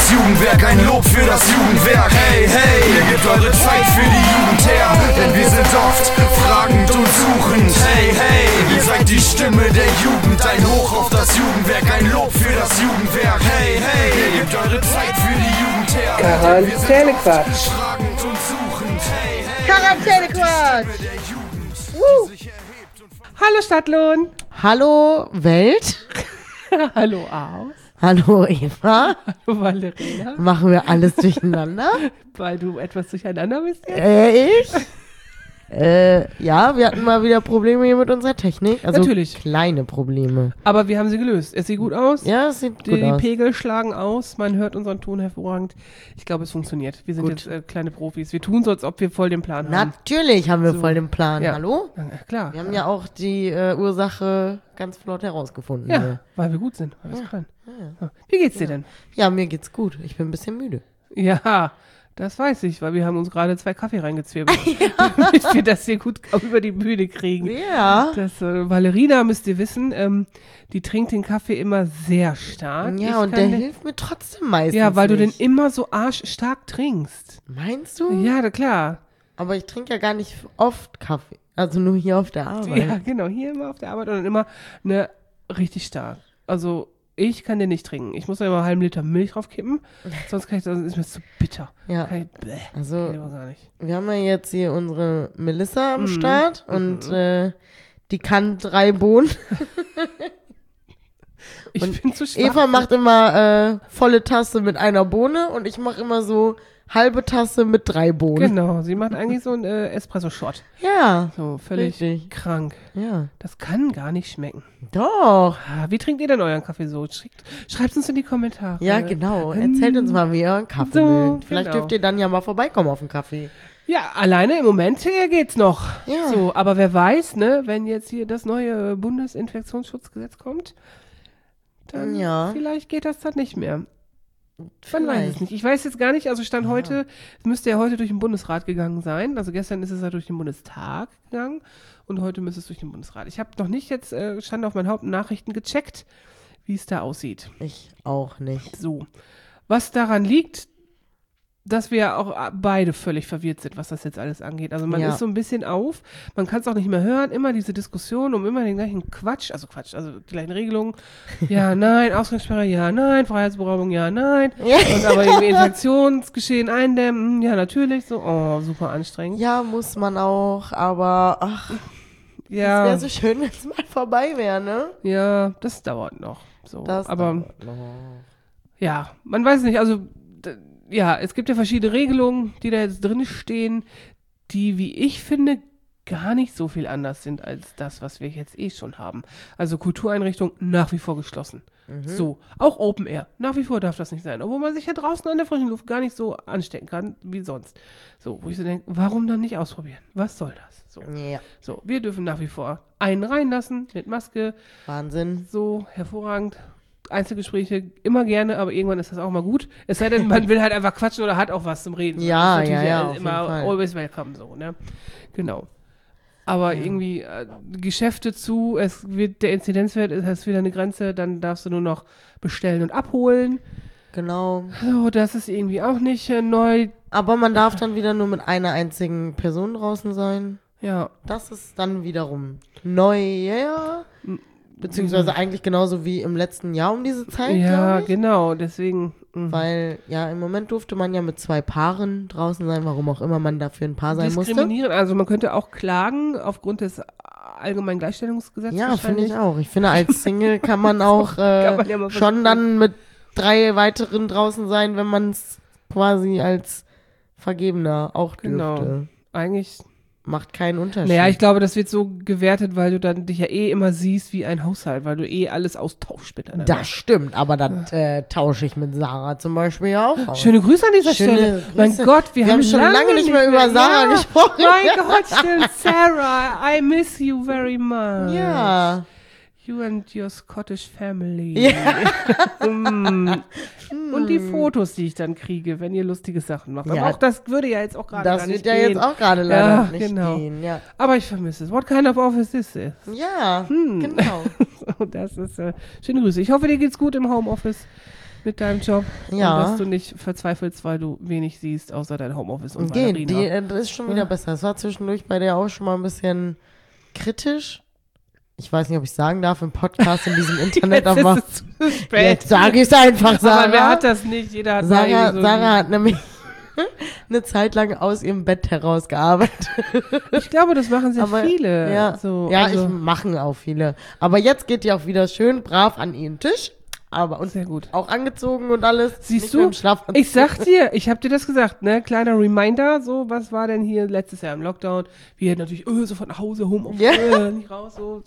das Jugendwerk, ein Lob für das Jugendwerk. Hey, hey, ihr gebt eure Zeit für die Jugend her, denn wir sind oft fragend und suchend. Hey, hey, ihr seid die Stimme der Jugend, ein Hoch auf das Jugendwerk, ein Lob für das Jugendwerk. Hey, hey, ihr gebt eure Zeit für die Jugend her, denn wir sind oft fragend und suchend. Hey, hey, Quarantänequatsch! Hallo Stadtlohn. Hallo Welt. Hallo Aus. Hallo Eva. Hallo Valerina. Machen wir alles durcheinander? Weil du etwas durcheinander bist jetzt? Ich? Ja, wir hatten mal wieder Probleme hier mit unserer Technik. Also Natürlich. Kleine Probleme. Aber wir haben sie gelöst. Es sieht gut aus. Ja, es sieht gut Die aus. Pegel schlagen aus. Man hört unseren Ton hervorragend. Ich glaube, es funktioniert. Wir sind Gut. jetzt kleine Profis. Wir tun so, als ob wir voll den Plan haben. Natürlich haben wir So. voll den Plan. Ja. Hallo? Ja, klar. Wir haben ja auch die Ursache ganz flott herausgefunden. Ja, hier. weil wir gut sind. Weil wir es können. Ja. Wie geht's dir denn? Ja, mir geht's gut. Ich bin ein bisschen müde. Ja, das weiß ich, weil wir haben uns gerade 2 Kaffee reingezwirbelt, damit wir das hier gut über die Bühne kriegen. Ja. Das, Valerina, müsst ihr wissen, die trinkt den Kaffee immer sehr stark. Ja, Ich und kann der den- hilft mir trotzdem meistens. Ja, weil du den nicht. immer so arschstark trinkst. Meinst du? Ja, na klar. Aber ich trinke ja gar nicht oft Kaffee. Also nur hier auf der Arbeit. Ja, genau. Hier immer auf der Arbeit und dann immer richtig stark. Also, ich kann den nicht trinken. Ich muss da immer einen halben Liter Milch draufkippen. Sonst kann ich, das ist mir zu bitter. Ja. Kann ich, bäh, Also, kann ich aber gar nicht. wir haben ja jetzt hier unsere Melissa am Mhm. Start und die kann 3 Bohnen. Ich Und bin zu schwach. Eva macht immer volle Tasse mit einer Bohne und ich mache immer so halbe Tasse mit 3 Bohnen. Genau, sie macht eigentlich so einen Espresso-Shot. Ja, So, völlig Richtig. krank. ja. Das kann gar nicht schmecken. Doch. Ah, wie trinkt ihr denn euren Kaffee so? Schreibt uns in die Kommentare. Ja, genau. Erzählt uns mal, wie ihr euren Kaffee So, mögt. Vielleicht genau. dürft ihr dann ja mal vorbeikommen auf den Kaffee. Ja, alleine im Moment geht's noch. Ja. So, aber wer weiß, ne, wenn jetzt hier das neue Bundesinfektionsschutzgesetz kommt, dann Ja. vielleicht geht das dann nicht mehr. Man weiß Vielleicht. es nicht. Ich weiß jetzt gar nicht, also Stand heute, es müsste ja heute durch den Bundesrat gegangen sein. Also gestern ist es ja durch den Bundestag gegangen und heute müsste es durch den Bundesrat. Ich habe noch nicht jetzt, stand auf meinen Hauptnachrichten gecheckt, wie es da aussieht. Ich auch nicht. So. Was daran liegt, dass wir auch beide völlig verwirrt sind, was das jetzt alles angeht. Also man Ja. ist so ein bisschen auf, man kann es auch nicht mehr hören, immer diese Diskussion um immer den gleichen Quatsch, also die gleichen Regelungen. Ja, nein, Ausgangssperre, ja, nein, Freiheitsberaubung, ja, nein. Ja. Und aber irgendwie Infektionsgeschehen eindämmen, ja, natürlich, so, oh, super anstrengend. Ja, muss man auch, aber ach, es Ja, wäre so schön, wenn es mal vorbei wäre, ne? ja, das dauert noch. So, Das aber dauert noch. ja, man weiß nicht, also ja, es gibt ja verschiedene Regelungen, die da jetzt drin stehen, die, wie ich finde, gar nicht so viel anders sind als das, was wir jetzt schon haben. Also Kultureinrichtungen nach wie vor geschlossen. So, auch Open Air. Nach wie vor darf das nicht sein, obwohl man sich ja draußen an der frischen Luft gar nicht so anstecken kann wie sonst. So, wo ich so denke, warum dann nicht ausprobieren? Was soll das? So, Ja, so, wir dürfen nach wie vor einen reinlassen mit Maske, Wahnsinn. so hervorragend. Einzelgespräche immer gerne, aber irgendwann ist das auch mal gut. Es sei denn, man will halt einfach quatschen oder hat auch was zum Reden. Ja, Das ist natürlich ja, auf immer jeden Fall. always welcome, so, ne? Genau. Aber irgendwie Geschäfte zu, der Inzidenzwert ist wieder eine Grenze, dann darfst du nur noch bestellen und abholen. Genau. So, das ist irgendwie auch nicht neu. Aber man darf dann wieder nur mit einer einzigen Person draußen sein. Ja, Das ist dann wiederum neu, beziehungsweise eigentlich genauso wie im letzten Jahr um diese Zeit, ja, glaub ich. genau, deswegen. Weil, ja, im Moment durfte man ja mit 2 Paaren draußen sein, warum auch immer man dafür ein Paar sein musste. Diskriminieren, also man könnte auch klagen aufgrund des allgemeinen Gleichstellungsgesetzes. Ja, finde wahrscheinlich. ich auch. Ich finde, als Single kann man auch Kann man ja mal schon versuchen. dann mit 3 weiteren draußen sein, wenn man es quasi als Vergebener auch Genau. dürfte. Eigentlich. Macht keinen Unterschied. Naja, ich glaube, das wird so gewertet, weil du dann dich ja immer siehst wie ein Haushalt, weil du alles austauschst miteinander. Das stimmt, aber das tausche ich mit Sarah zum Beispiel ja auch aus. Schöne Grüße an dieser Schöne Stelle. Grüße. Mein Gott, wir haben schon lange nicht mehr über Sarah gesprochen. Mein Gott, stimmt. Sarah, I miss you very much. Ja. You and your Scottish family. Ja. Und die Fotos, die ich dann kriege, wenn ihr lustige Sachen macht. Aber Ja. auch das würde ja jetzt auch gerade Das gar wird nicht ja gehen. jetzt auch gerade leider Ja, nicht genau. gehen. Ja, Aber ich vermisse es. What kind of office is this? ja genau. Das ist schöne Grüße. Ich hoffe, dir geht's gut im Homeoffice. mit deinem Job. Ja. Und dass du nicht verzweifelst, weil du wenig siehst, außer dein Homeoffice und Geht, Ballerina. das ist schon wieder besser. Das war zwischendurch bei der auch schon mal ein bisschen kritisch. Ich weiß nicht, ob ich sagen darf im Podcast, in diesem Internet, Jetzt aber ist es zu spät. jetzt sage ich es einfach, Sarah. Aber wer hat das nicht? Jeder hat mal irgendwie so Sarah hat nämlich eine Zeit lang aus ihrem Bett herausgearbeitet. Ich glaube, das machen sehr Aber, viele. Ja, So, ja also, ich machen auch viele. Aber jetzt geht die auch wieder schön brav an ihren Tisch. Aber und sehr gut. auch angezogen und alles. Siehst nicht du, mehr im Schlafanzug. ich sag dir, ich hab dir das gesagt, ne? Kleiner Reminder, so, was war denn hier letztes Jahr im Lockdown? Wir natürlich, sofort nach Hause, Homeoffice, Ja. nicht raus, so.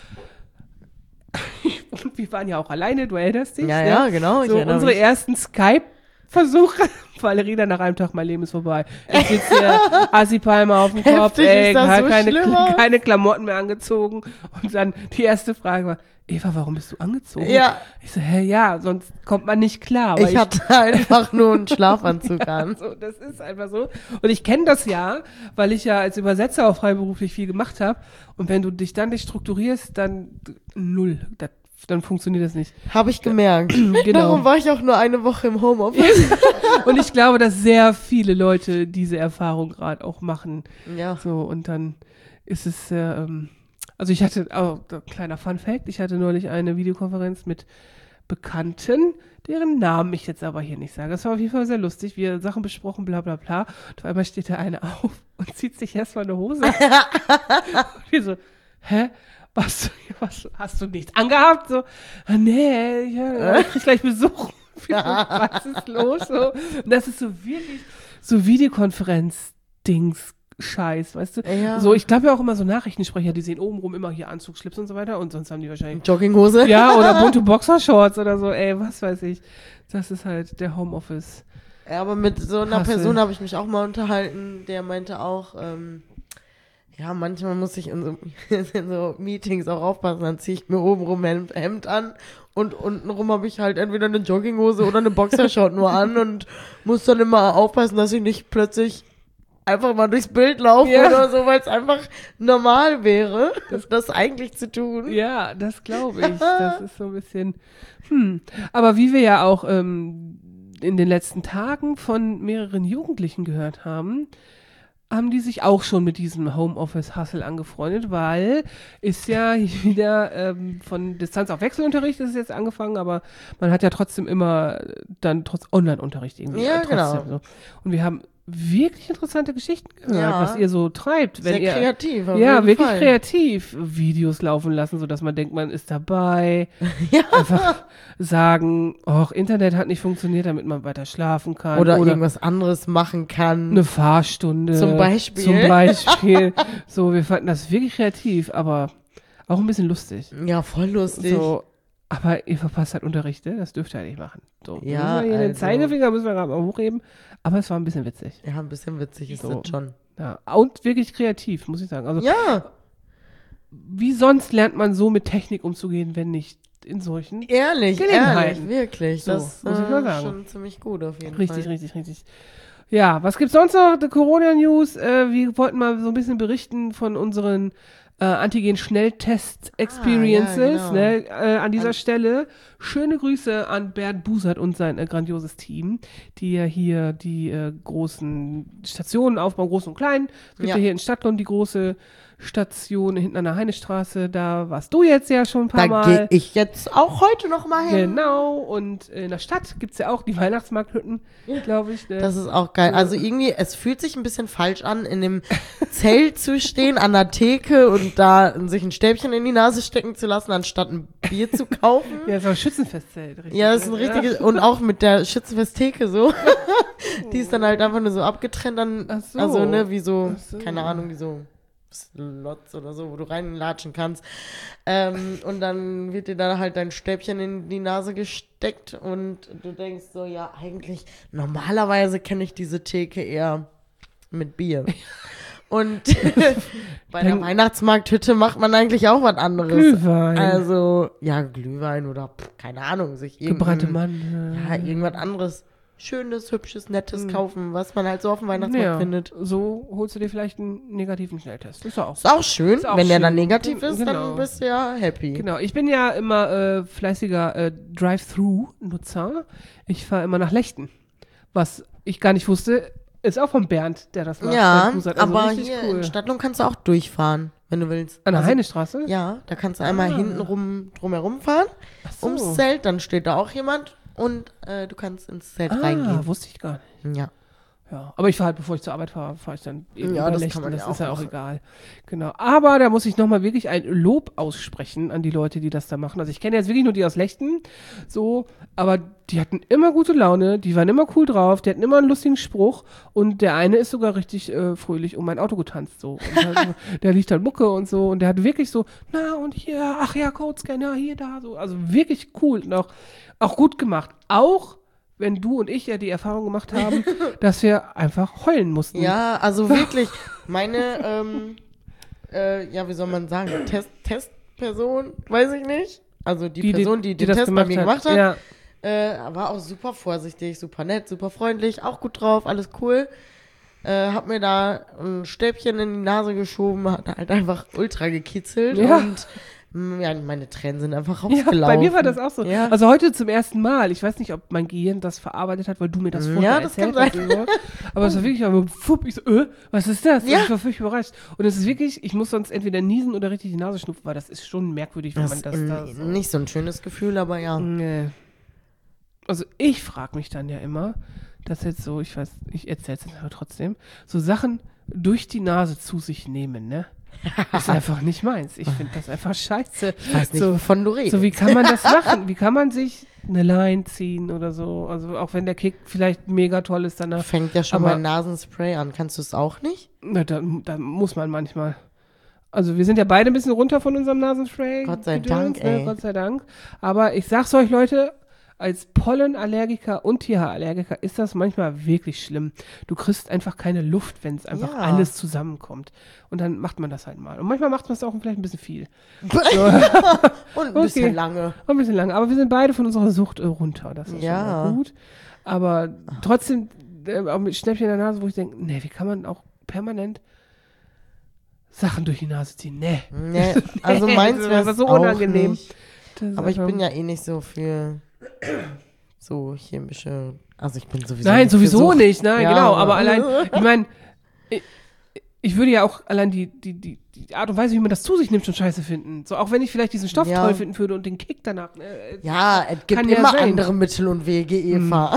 Und wir waren ja auch alleine, du erinnerst dich? Ja, ne? ja, genau. So, unsere ersten Skype-Versuche. Valeria, nach einem Tag, mein Leben ist vorbei. Ich sitze hier, Assi-Palme auf dem Kopf, Heftig, ist das so keine, schlimm aus? keine Klamotten mehr angezogen. Und dann die erste Frage war, Eva, warum bist du angezogen? Ja. Ich so, ja, sonst kommt man nicht klar. Aber Ich hatte einfach nur einen Schlafanzug an. so, das ist einfach so. Und ich kenne das ja, weil ich ja als Übersetzer auch freiberuflich viel gemacht habe. Und wenn du dich dann nicht strukturierst, dann null. Dann funktioniert das nicht. Habe ich gemerkt. Genau. Darum war ich auch nur eine Woche im Homeoffice. Und ich glaube, dass sehr viele Leute diese Erfahrung gerade auch machen. Ja. So, und dann ist es also ich hatte, kleiner Fun-Fact, ich hatte neulich eine Videokonferenz mit Bekannten, deren Namen ich jetzt aber hier nicht sage. Das war auf jeden Fall sehr lustig. Wir Sachen besprochen, bla bla bla. Und auf einmal steht da eine auf und zieht sich erstmal eine Hose an. Und wir so, hä? Was, hast du nichts angehabt? So, nee, ich krieg gleich Besuch. Was ist los? So. Und das ist so wirklich so Videokonferenz-Dings. Scheiß, weißt du? Ja. So, ich glaube ja auch immer so Nachrichtensprecher, die sehen obenrum immer hier Anzug, Schlips und so weiter und sonst haben die wahrscheinlich Jogginghose. ja, oder bunte Boxershorts oder so, was weiß ich. Das ist halt der Homeoffice. Ja, aber mit so einer Hassel. Person habe ich mich auch mal unterhalten, der meinte auch, ja, manchmal muss ich in so Meetings auch aufpassen, dann ziehe ich mir obenrum ein Hemd an und untenrum habe ich halt entweder eine Jogginghose oder eine Boxershort nur an und muss dann immer aufpassen, dass ich nicht plötzlich einfach mal durchs Bild laufe oder so, weil es einfach normal wäre, das eigentlich zu tun. Ja, das glaube ich. Das ist so ein bisschen, Aber wie wir ja auch in den letzten Tagen von mehreren Jugendlichen gehört haben die sich auch schon mit diesem Homeoffice-Hustle angefreundet, weil ist ja wieder von Distanz auf Wechselunterricht ist es jetzt angefangen, aber man hat ja trotzdem immer dann trotz Online-Unterricht irgendwie. Ja, trotzdem genau. so. Und wir haben wirklich interessante Geschichten gehört, Ja. was ihr so treibt. Wenn Sehr ihr, kreativ. auf ja, jeden wirklich Fall. kreativ Videos laufen lassen, sodass man denkt, man ist dabei. Ja. Einfach sagen, Internet hat nicht funktioniert, damit man weiter schlafen kann. Oder irgendwas anderes machen kann. Eine Fahrstunde. Zum Beispiel. Zum Beispiel. So, wir fanden das wirklich kreativ, aber auch ein bisschen lustig. Ja, voll lustig. So, aber ihr verpasst halt Unterricht, ne? Das dürft ihr ja nicht machen. So, Ja, müssen wir hier den also- Zeigefinger müssen wir gerade mal hochheben. Aber es war ein bisschen witzig. Ja, ein bisschen witzig ist So. das schon. Ja, und wirklich kreativ, muss ich sagen. Also, Ja, wie sonst lernt man so mit Technik umzugehen, wenn nicht in solchen? ehrlich, Gelegenheiten. wirklich. So, Das muss ich mal sagen. schon ziemlich gut auf jeden Richtig, Fall. richtig. Ja, was gibt's sonst noch? Die Corona-News. Wir wollten mal so ein bisschen berichten von unseren Antigen-Schnelltest-Experiences. Ah, ja, genau. An dieser Stelle schöne Grüße an Bernd Busert und sein grandioses Team, die ja hier die großen Stationen aufbauen, groß und klein. Es gibt ja, Ja. hier in Stadtlohn die große Station hinten an der Heinestraße. Da warst du jetzt ja schon ein paar Da gehe Mal. ich jetzt auch heute noch mal hin. Genau, und in der Stadt gibt's ja auch die Weihnachtsmarkthütten, glaube ich. Ne? Das ist auch geil. Also irgendwie, es fühlt sich ein bisschen falsch an, in dem Zelt zu stehen, an der Theke und da sich ein Stäbchen in die Nase stecken zu lassen, anstatt ein Bier zu kaufen. Ja, so ein Schützenfestzelt. Richtig, Ja, das ist ein richtiges, und auch mit der Schützenfest-Theke so. Die ist dann halt einfach nur so abgetrennt, dann, Ach so. also ne, wie so, Ach so. keine Ahnung, wie so Slots oder so, wo du reinlatschen kannst. Und dann wird dir da halt dein Stäbchen in die Nase gesteckt und du denkst so, ja, eigentlich, normalerweise kenne ich diese Theke eher mit Bier. Und bei der Dann- Weihnachtsmarkthütte macht man eigentlich auch was anderes. Glühwein. Also, ja, Glühwein oder keine Ahnung, sich Gebrannte irgendein, Mandeln. ja, irgendwas anderes Schönes, hübsches, nettes kaufen, was man halt so auf dem Weihnachtsmarkt findet. So holst du dir vielleicht einen negativen Schnelltest. Ist auch Ist auch schön. Ist auch Wenn der schön. dann negativ ist, Genau. dann bist du ja happy. Genau, ich bin ja immer fleißiger Drive-Thru-Nutzer. Ich fahre immer nach Lechten. Was ich gar nicht wusste, ist auch von Bernd, der das macht. Ja, Bernd Busert. aber richtig hier cool. in Stadtlohn kannst du auch durchfahren, wenn du willst. An der Also, Heinestraße? Ja, da kannst du einmal hinten drumherum fahren, so. ums Zelt, dann steht da auch jemand und du kannst ins Zelt reingehen. Wusste ich gar nicht. Ja. Ja, aber ich fahre halt, bevor ich zur Arbeit fahre ich dann eben Ja, über das Lechten. kann man Das ja ist ja auch auch machen. egal. Genau. Aber da muss ich nochmal wirklich ein Lob aussprechen an die Leute, die das da machen. Also ich kenne jetzt wirklich nur die aus Lechten, so, aber die hatten immer gute Laune, die waren immer cool drauf, die hatten immer einen lustigen Spruch und der eine ist sogar richtig fröhlich um mein Auto getanzt, so. Und halt, der liegt halt Mucke und so und der hat wirklich so, na und hier, ach ja, Codescanner, hier, da, so. Also wirklich cool und auch gut gemacht. Auch wenn du und ich ja die Erfahrung gemacht haben, dass wir einfach heulen mussten. Ja, also wirklich, meine, ja, wie soll man sagen, Testperson, weiß ich nicht. Also die Person, die den das Test bei mir gemacht hat, Ja. war auch super vorsichtig, super nett, super freundlich, auch gut drauf, alles cool. Hab mir da ein Stäbchen in die Nase geschoben, hat halt einfach ultra gekitzelt Ja. und ja, meine Tränen sind einfach Ja, rausgelaufen. bei mir war das auch so. Ja. Also heute zum ersten Mal. Ich weiß nicht, ob mein Gehirn das verarbeitet hat, weil du mir das vorher Ja, das erzählt kann hast. Oder so. Aber es war wirklich, aber fupp, ich so, was ist das? Ja. Und ich war völlig überrascht. Und es ist wirklich, ich muss sonst entweder niesen oder richtig die Nase schnupfen, weil das ist schon merkwürdig, wenn Das man das ist da so... nicht so ein schönes Gefühl, aber ja. Nee. Also ich frage mich dann ja immer, dass jetzt so, ich weiß, ich erzähle es aber trotzdem, so Sachen durch die Nase zu sich nehmen, ne? Ist einfach nicht meins. Ich finde das einfach scheiße. Ich weiß nicht, so, wovon du redest. so, wie kann man das machen? Wie kann man sich eine Line ziehen oder so? Also auch wenn der Kick vielleicht mega toll ist danach. Fängt ja schon Aber- bei Nasenspray an. Kannst du es auch nicht? Na, da muss man manchmal. Also wir sind ja beide ein bisschen runter von unserem Nasenspray. Gott sei Gedöns, Dank, ey. Gott sei Dank. Aber ich sag's euch, Leute, als Pollenallergiker und Tierhaarallergiker ist das manchmal wirklich schlimm. Du kriegst einfach keine Luft, wenn es einfach Ja. alles zusammenkommt. Und dann macht man das halt mal. Und manchmal macht man es auch vielleicht ein bisschen viel. Und ein bisschen Okay. lange. Ein bisschen lang. Aber wir sind beide von unserer Sucht runter. Das ist Ja. schon mal gut. Aber trotzdem, auch mit Schnäppchen in der Nase, wo ich denke, nee, wie kann man auch permanent Sachen durch die Nase ziehen? Nee. Nee, also meins das wäre war so auch unangenehm. nicht. Das ist Aber ich einfach- bin ja eh nicht so für so chemische. Also ich bin sowieso. Nein, nicht für sowieso Sucht. nicht, nein, Ja, genau. aber- Aber allein, ich meine, ich würde ja auch allein die Art und Weise, wie man das zu sich nimmt, schon scheiße finden. So, auch wenn ich vielleicht diesen Stoff Ja. toll finden würde und den Kick danach. Ja, es gibt Kann ja immer sein. andere Mittel und Wege, Eva.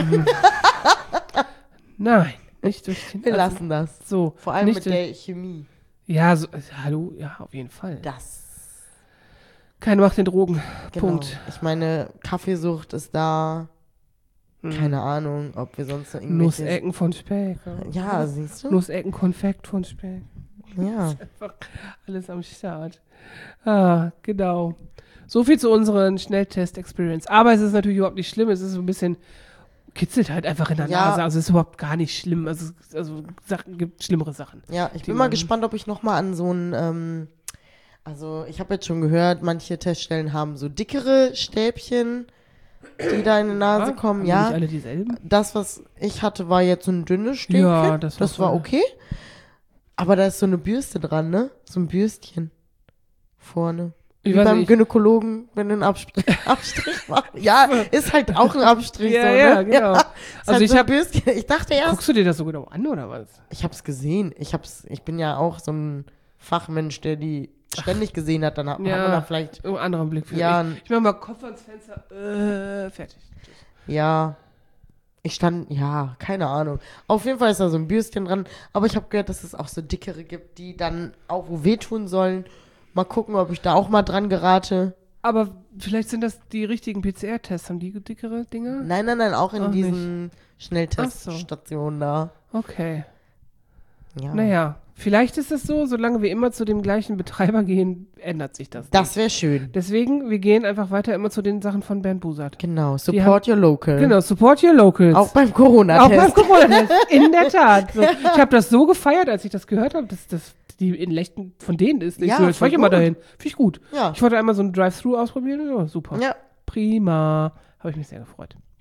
Nein, nicht durch den. Wir also, lassen das. so. Vor allem nicht mit durch- der Chemie. Ja, so, hallo, ja, auf jeden Fall. Das. Keine Macht den Drogen. Genau. Punkt. Ich meine, Kaffeesucht ist da. Keine Ahnung, ob wir sonst noch irgendwelche. Nussecken von Speck. Ja, siehst du? Nussecken, Konfekt von Speck. Ja. Einfach alles am Start. Ah, genau. So viel zu unseren Schnelltest-Experience. Aber es ist natürlich überhaupt nicht schlimm. Es ist so ein bisschen, kitzelt halt einfach in der Ja. Nase. Also es ist überhaupt gar nicht schlimm. Also Sachen gibt schlimmere Sachen. Ja, ich Die bin mal man- gespannt, ob ich nochmal an so ein, also ich habe jetzt schon gehört, manche Teststellen haben so dickere Stäbchen, die da in die Nase kommen. Haben Ja, nicht alle dieselben? das, was ich hatte, war jetzt so ein dünnes Stäbchen. Ja, das war voll. okay. Aber da ist so eine Bürste dran, ne? So ein Bürstchen vorne. Ich Wie weiß beim nicht. Gynäkologen, wenn du einen Abstrich machst. Ja, ist halt auch ein Abstrich. Ja, so, ne? ja, genau. Ist Also halt ich so ein hab- Bürstchen. Ich dachte erst, Guckst du dir das so genau an, oder was? ich hab's gesehen. Ich bin ja auch so ein Fachmensch, der die ständig gesehen hat. Dann hat man da vielleicht, Einen anderen Blick für Ja, Ich mach mal Kopf ans Fenster. Fertig. ja, ja, keine Ahnung. Auf jeden Fall ist da so ein Bürstchen dran. Aber ich habe gehört, dass es auch so dickere gibt, die dann auch wo wehtun sollen. Mal gucken, ob ich da auch mal dran gerate. Aber vielleicht sind das die richtigen PCR-Tests. Haben die dickere Dinger? Nein, auch in Auch diesen Schnellteststationen da. Okay. Ja. Naja, vielleicht ist es so, solange wir immer zu dem gleichen Betreiber gehen, ändert sich das. Das wäre schön. Deswegen, wir gehen einfach weiter immer zu den Sachen von Bernd Busert. Genau, support your local. Genau, support your locals. Auch beim Auch Corona-Test. beim Corona-Test. In der Tat. So, ich habe das so gefeiert, als ich das gehört habe, dass das die in Lechten von denen ist. Ich Ja, so, jetzt fahr ich voll immer gut. dahin. Finde ich gut. Ja. Ich wollte einmal so ein Drive-Thru ausprobieren. Ja, super. Ja. Prima. Habe ich mich sehr gefreut.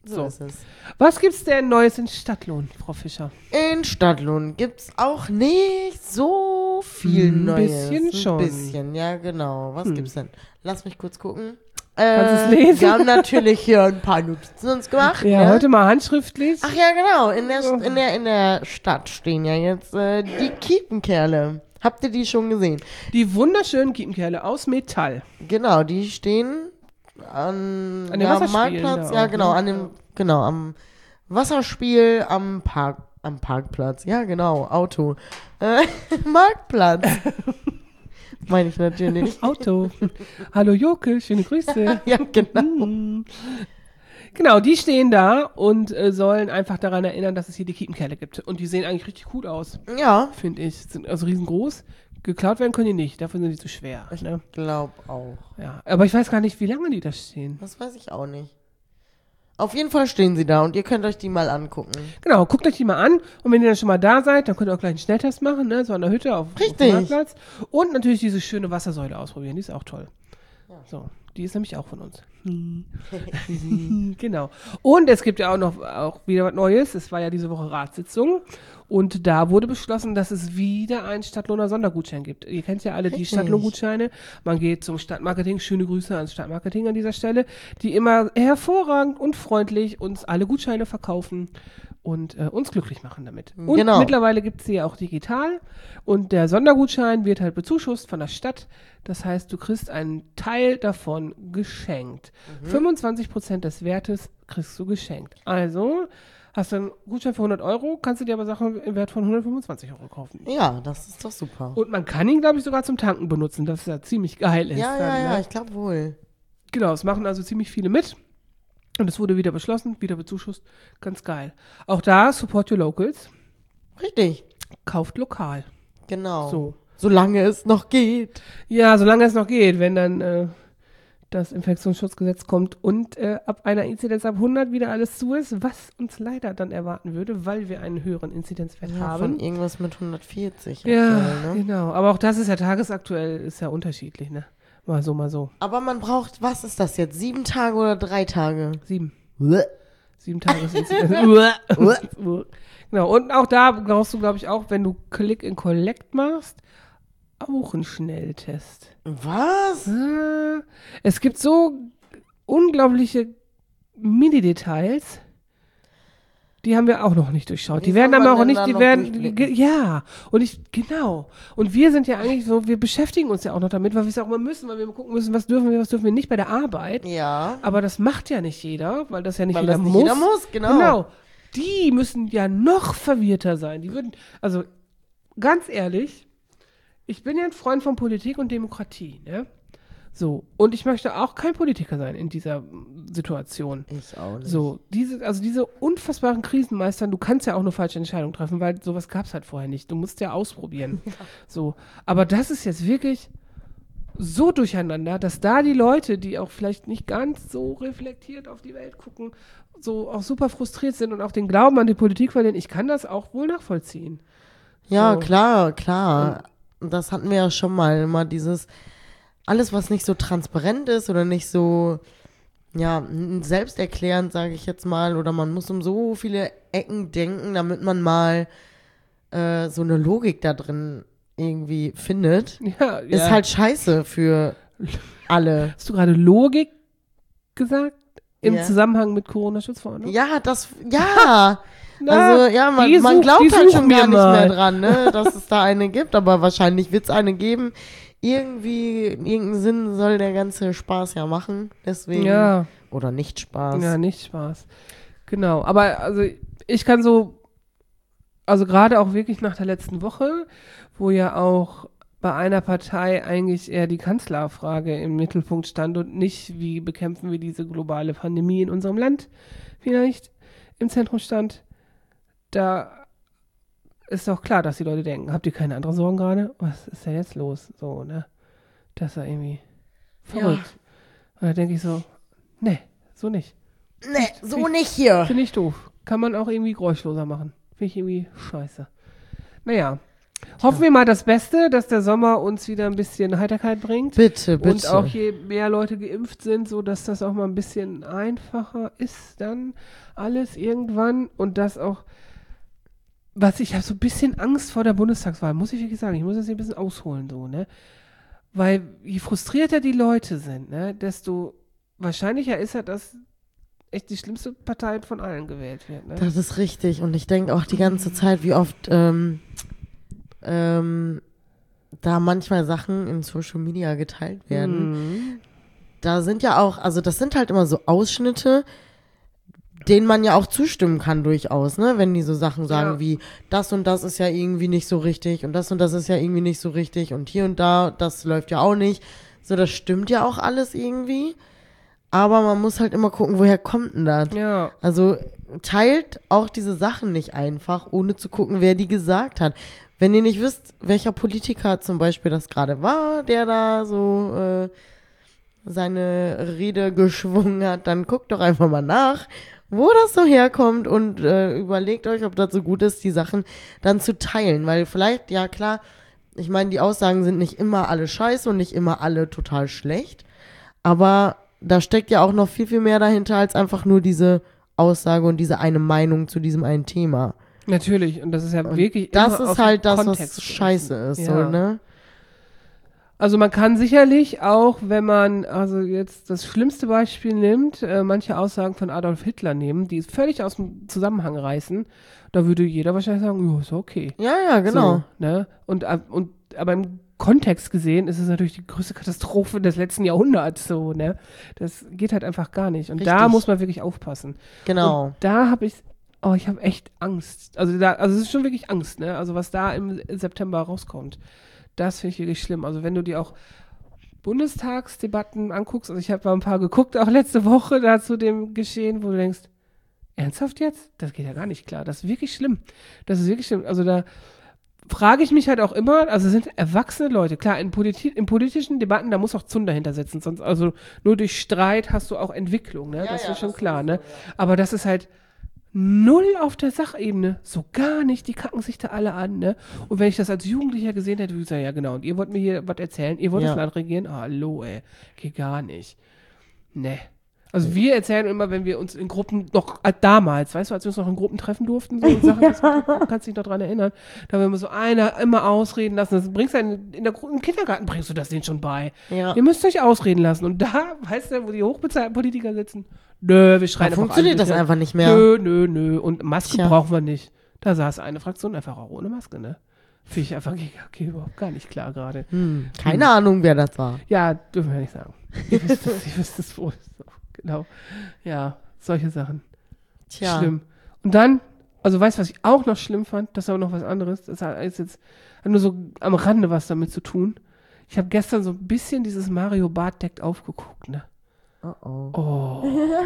So ist es. Was gibt's denn Neues in Stadtlohn, Frau Fischer? In Stadtlohn gibt's auch nicht so viel Neues. Bisschen schon. Ein bisschen, ja genau. Was gibt's denn? Lass mich kurz gucken. Kannst du's lesen? Wir haben natürlich hier ein paar Notizen uns gemacht. Ja, ne? heute mal handschriftlich. Ach ja, genau. In der Stadt stehen ja jetzt die Kiepenkerle. Habt ihr die schon gesehen? Die wunderschönen Kiepenkerle aus Metall. Genau, die stehen an den Wasserspielen Marktplatz. da Ja, auch, genau, ne? am Wasserspiel, am Parkplatz. Ja, genau, Auto. Marktplatz. Meine ich natürlich. Auto. Hallo Joke, schöne Grüße. Ja, genau. Genau, die stehen da und sollen einfach daran erinnern, dass es hier die Kiepenkerle gibt. Und die sehen eigentlich richtig gut aus, Ja, finde ich. Sind also riesengroß. Geklaut werden können die nicht, dafür sind die zu schwer. Ne? glaub auch. Ja, aber ich weiß gar nicht, wie lange die da stehen. Das weiß ich auch nicht. Auf jeden Fall stehen sie da und ihr könnt euch die mal angucken. Genau, guckt euch die mal an und wenn ihr dann schon mal da seid, dann könnt ihr auch gleich einen Schnelltest machen, ne? So an der Hütte auf Richtig. dem Marktplatz. Und natürlich diese schöne Wassersäule ausprobieren, die ist auch toll. So, die ist nämlich auch von uns. Genau. Und es gibt ja auch wieder was Neues. Es war ja diese Woche Ratssitzung und da wurde beschlossen, dass es wieder einen Stadtlohner Sondergutschein gibt. Ihr kennt ja alle die Richtig. Stadtlohngutscheine. Man geht zum Stadtmarketing. Schöne Grüße ans Stadtmarketing an dieser Stelle, die immer hervorragend und freundlich uns alle Gutscheine verkaufen und uns glücklich machen damit. Und Genau. mittlerweile gibt es sie ja auch digital und der Sondergutschein wird halt bezuschusst von der Stadt. Das heißt, du kriegst einen Teil davon geschenkt. 25% des Wertes kriegst du geschenkt. Also hast du einen Gutschein für 100 Euro, kannst du dir aber Sachen im Wert von 125 Euro kaufen. Ja, das ist doch super. Und man kann ihn, glaube ich, sogar zum Tanken benutzen, das ja ziemlich geil ist. Ja, dann, ne? ich glaube wohl. Genau, es machen also ziemlich viele mit. Und es wurde wieder beschlossen, wieder bezuschusst. Ganz geil. Auch da, support your locals. Richtig. Kauft lokal. Genau. So. Solange es noch geht. Ja, solange es noch geht, wenn dann das Infektionsschutzgesetz kommt und ab einer Inzidenz ab 100 wieder alles zu ist, was uns leider dann erwarten würde, weil wir einen höheren Inzidenzwert Ja, haben. von irgendwas mit 140. Ja, aktuell, ne? genau. Aber auch das ist ja tagesaktuell, ist ja unterschiedlich, ne? Mal so, mal so. Aber man braucht, was ist das jetzt? 7 Tage oder 3 Tage? 7 Bleh. Tagesinzidenz. Genau. Und auch da brauchst du, glaube ich, auch, wenn du Click and Collect machst, auch einen Schnelltest. Was? Es gibt so unglaubliche Mini-Details, die haben wir auch noch nicht durchschaut. Wie Die werden soll aber man auch denn nicht, da die noch werden, durchblicken? ja, genau. Und wir sind ja eigentlich so, wir beschäftigen uns ja auch noch damit, weil wir es ja auch mal müssen, weil wir gucken müssen, was dürfen wir nicht bei der Arbeit. Ja. Aber das macht ja nicht jeder, weil das ja nicht Weil jeder das nicht muss. jeder muss, genau. Genau. Die müssen ja noch verwirrter sein. Die würden, also ganz ehrlich, ich bin ja ein Freund von Politik und Demokratie, ne? So, und ich möchte auch kein Politiker sein in dieser Situation. Ich auch nicht. So, diese unfassbaren Krisen meistern, du kannst ja auch nur falsche Entscheidungen treffen, weil sowas gab es halt vorher nicht. Du musst ja ausprobieren. So, aber das ist jetzt wirklich so durcheinander, dass da die Leute, die auch vielleicht nicht ganz so reflektiert auf die Welt gucken, so auch super frustriert sind und auch den Glauben an die Politik verlieren. Ich kann das auch wohl nachvollziehen. Ja, So. klar. Und das hatten wir ja schon mal, immer dieses, alles was nicht so transparent ist oder nicht so, ja, selbsterklärend, sage ich jetzt mal, oder man muss um so viele Ecken denken, damit man mal so eine Logik da drin irgendwie findet, Ja, ist halt scheiße für alle. Hast du gerade Logik gesagt? Im Ja. Zusammenhang mit Corona-Schutzverordnung? Ja, Na, also ja, die man die glaubt halt schon suchen wir gar nicht mal. mehr dran, ne, dass es da eine gibt, aber wahrscheinlich wird es eine geben. Irgendeinen Sinn soll der ganze Spaß ja machen, deswegen. Ja. Oder nicht Spaß. Ja, nicht Spaß. Genau, aber also ich kann so, also gerade auch wirklich nach der letzten Woche, wo ja auch bei einer Partei eigentlich eher die Kanzlerfrage im Mittelpunkt stand und nicht, wie bekämpfen wir diese globale Pandemie in unserem Land vielleicht im Zentrum stand, da ist doch klar, dass die Leute denken, habt ihr keine anderen Sorgen gerade? Was ist denn jetzt los? So, ne? Das ist ja irgendwie verrückt. Und da denke ich so, nee, so nicht. Nee, so nicht hier. Finde ich doof. Kann man auch irgendwie geräuschloser machen. Finde ich irgendwie scheiße. Naja. Hoffen wir mal das Beste, dass der Sommer uns wieder ein bisschen Heiterkeit bringt. Bitte, bitte. Und auch je mehr Leute geimpft sind, so dass das auch mal ein bisschen einfacher ist dann alles irgendwann. Und das auch, ich habe so ein bisschen Angst vor der Bundestagswahl, muss ich wirklich sagen. Ich muss das hier ein bisschen ausholen, so, ne? Weil je frustrierter die Leute sind, ne, desto wahrscheinlicher ist ja, dass echt die schlimmste Partei von allen gewählt wird. Ne? Das ist richtig. Und ich denke auch die ganze Zeit, wie oft da manchmal Sachen in Social Media geteilt werden. Da sind ja auch, also das sind halt immer so Ausschnitte, denen man ja auch zustimmen kann durchaus, ne? Wenn die so Sachen sagen wie, das und das ist ja irgendwie nicht so richtig und das ist ja irgendwie nicht so richtig und hier und da, das läuft ja auch nicht. So, das stimmt ja auch alles irgendwie. Aber man muss halt immer gucken, woher kommt denn das? Ja. Also teilt auch diese Sachen nicht einfach, ohne zu gucken, wer die gesagt hat. Wenn ihr nicht wisst, welcher Politiker zum Beispiel das gerade war, der da so seine Rede geschwungen hat, dann guckt doch einfach mal nach, wo das so herkommt und überlegt euch, ob das so gut ist, die Sachen dann zu teilen. Weil vielleicht, ja klar, ich meine, die Aussagen sind nicht immer alle scheiße und nicht immer alle total schlecht, aber da steckt ja auch noch viel, viel mehr dahinter als einfach nur diese Aussage und diese eine Meinung zu diesem einen Thema. Natürlich, und das ist ja Und wirklich das immer ist auf halt das, Kontext was scheiße ist, ja. so, ne? Also man kann sicherlich auch, wenn man also jetzt das schlimmste Beispiel nimmt, manche Aussagen von Adolf Hitler nehmen, die es völlig aus dem Zusammenhang reißen, da würde jeder wahrscheinlich sagen, ja, ist okay. Ja, genau. So, ne? Aber im Kontext gesehen ist es natürlich die größte Katastrophe des letzten Jahrhunderts, so, ne? Das geht halt einfach gar nicht. Und da Richtig. muss man wirklich aufpassen. Genau. Und da habe ich echt Angst. Also es ist schon wirklich Angst, ne? Also was da im September rauskommt. Das finde ich wirklich schlimm. Also wenn du dir auch Bundestagsdebatten anguckst, also ich habe mal ein paar geguckt, auch letzte Woche da zu dem Geschehen, wo du denkst, ernsthaft jetzt? Das geht ja gar nicht klar. Das ist wirklich schlimm. Das ist wirklich schlimm. Also da frage ich mich halt auch immer, also es sind erwachsene Leute, klar, in politischen Debatten, da muss auch Zunder hintersetzen, sonst, also nur durch Streit hast du auch Entwicklung, ne? Das ist schon klar, ne? Aber das ist halt null auf der Sachebene, so gar nicht, die kacken sich da alle an, ne? Und wenn ich das als Jugendlicher gesehen hätte, würde ich sagen, ja genau, und ihr wollt mir hier was erzählen, ihr wollt das Land regieren? Hallo, ey, geht gar nicht. Ne. Also wir erzählen immer, wenn wir uns in Gruppen, noch damals, weißt du, als wir uns noch in Gruppen treffen durften, so Sachen, du kannst dich noch dran erinnern, da haben wir immer so einer immer ausreden lassen, das bringst du im Kindergarten bringst du das denen schon bei. Ja. Ihr müsst euch ausreden lassen. Und da, weißt du, wo die hochbezahlten Politiker sitzen, nö, wir schreien Da einfach funktioniert an, das einfach nicht mehr. Nö. Und Maske brauchen wir nicht. Da saß eine Fraktion einfach auch ohne Maske, ne? Finde ich einfach okay, überhaupt gar nicht klar gerade. Keine Ahnung, wer das war. Ja, dürfen wir nicht sagen. Ihr wisst es wohl. So, genau. Ja, solche Sachen. Tja. Schlimm. Und dann, also weißt du, was ich auch noch schlimm fand? Das ist aber noch was anderes. Das ist jetzt nur so am Rande was damit zu tun. Ich habe gestern so ein bisschen dieses Mario Barth-Deck aufgeguckt, ne? Oh.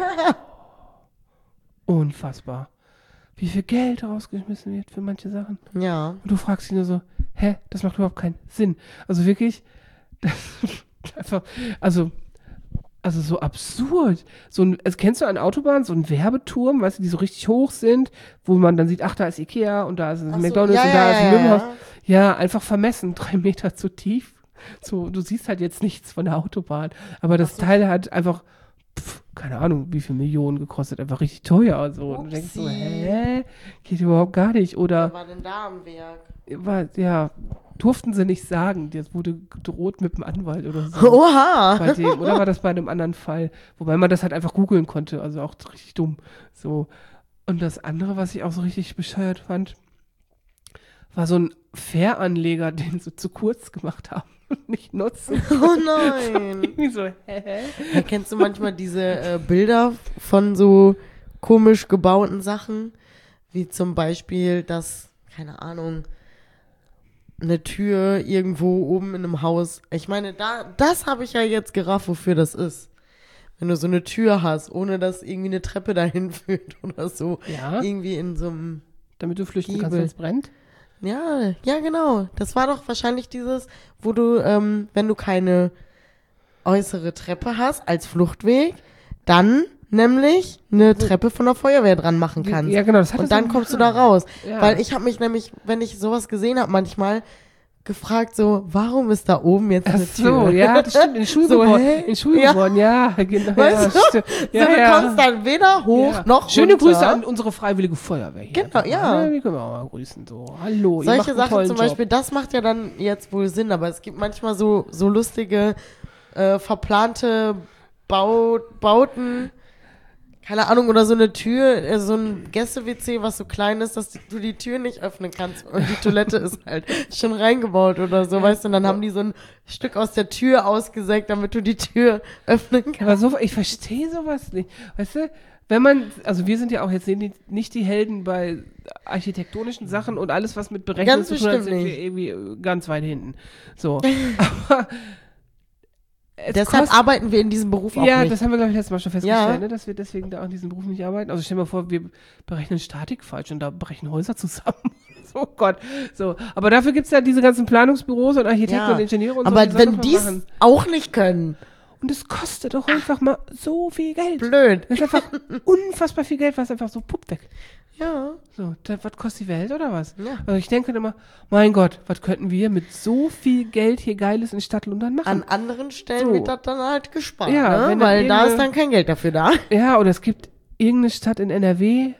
Unfassbar. Wie viel Geld rausgeschmissen wird für manche Sachen. Ja. Und du fragst dich nur so, das macht überhaupt keinen Sinn. Also wirklich, das ist einfach, also so absurd. Kennst du an Autobahnen so einen Werbeturm, weißt du, die so richtig hoch sind, wo man dann sieht, ach, da ist Ikea und da ist ein McDonald's und da ist ein Möbelhaus. Ja, einfach vermessen, 3 Meter zu tief. So, du siehst halt jetzt nichts von der Autobahn. Aber das Teil hat einfach, keine Ahnung, wie viel Millionen gekostet, einfach richtig teuer. So. Und du denkst so, geht überhaupt gar nicht. Oder Wer war denn da am Werk? Durften sie nicht sagen. Das wurde gedroht mit dem Anwalt oder so. Oha! Bei dem. Oder war das bei einem anderen Fall? Wobei man das halt einfach googeln konnte. Also auch richtig dumm. So. Und das andere, was ich auch so richtig bescheuert fand, war so ein Fähranleger, den sie zu kurz gemacht haben und nicht nutzen. Oh nein! Irgendwie so, Kennst du manchmal diese Bilder von so komisch gebauten Sachen? Wie zum Beispiel, dass, keine Ahnung, eine Tür irgendwo oben in einem Haus. Ich meine, das habe ich ja jetzt gerafft, wofür das ist. Wenn du so eine Tür hast, ohne dass irgendwie eine Treppe dahin führt oder so. Ja. Irgendwie in so einem Damit du flüchten Giebel. kannst, wenn es brennt. Ja, genau. Das war doch wahrscheinlich dieses, wo du, wenn du keine äußere Treppe hast als Fluchtweg, dann nämlich eine Treppe von der Feuerwehr dran machen kannst. Ja, genau. Das hat Und dann kommst du da raus. Ja. Weil ich habe mich nämlich, wenn ich sowas gesehen habe, manchmal gefragt so, warum ist da oben jetzt eine Ach so, Tür? ja, das stimmt. In Schulgebäuden, hä? in Schulgebäuden, ja, genau. Weißt ja, du? stimmt. So, Ja, du ja. kommst dann weder hoch Ja. noch Schöne runter. Grüße an unsere freiwillige Feuerwehr hier. Genau, ja. Die können wir auch mal grüßen. So, hallo, ihr macht Solche einen Sachen tollen zum Job. Beispiel, das macht ja dann jetzt wohl Sinn, aber es gibt manchmal so lustige, verplante Bauten, keine Ahnung, oder so eine Tür, so ein Gäste-WC, was so klein ist, dass du die Tür nicht öffnen kannst und die Toilette ist halt schon reingebaut oder so, weißt du, und dann haben die so ein Stück aus der Tür ausgesägt, damit du die Tür öffnen kannst. Aber so, ich verstehe sowas nicht. Weißt du, wenn man, also wir sind ja auch jetzt nicht die Helden bei architektonischen Sachen und alles, was mit Berechnung Ganz zu tun hat, bestimmt sind wir nicht. irgendwie ganz weit hinten. So. Aber Deshalb arbeiten wir in diesem Beruf auch ja, nicht. das haben wir, glaube ich, letztes Mal schon festgestellt, Ja. ne, dass wir deswegen da auch in diesem Beruf nicht arbeiten. Also stell dir mal vor, wir berechnen Statik falsch und da brechen Häuser zusammen. Oh Gott. So. Aber dafür gibt es ja diese ganzen Planungsbüros und Architekten und Ingenieure und aber so. wenn die es auch nicht können, Und es kostet doch einfach mal so viel Geld. blöd. Das ist einfach unfassbar viel Geld, was einfach so puppt weg. Ja. So, was kostet die Welt oder was? Ja. Also ich denke immer, mein Gott, was könnten wir mit so viel Geld hier Geiles in Stadtlundern machen? An anderen Stellen So. wird das dann halt gespart, Ja, ne? wenn Weil dann da irgendeine- ist dann kein Geld dafür da. Ja, oder es gibt irgendeine Stadt in NRW,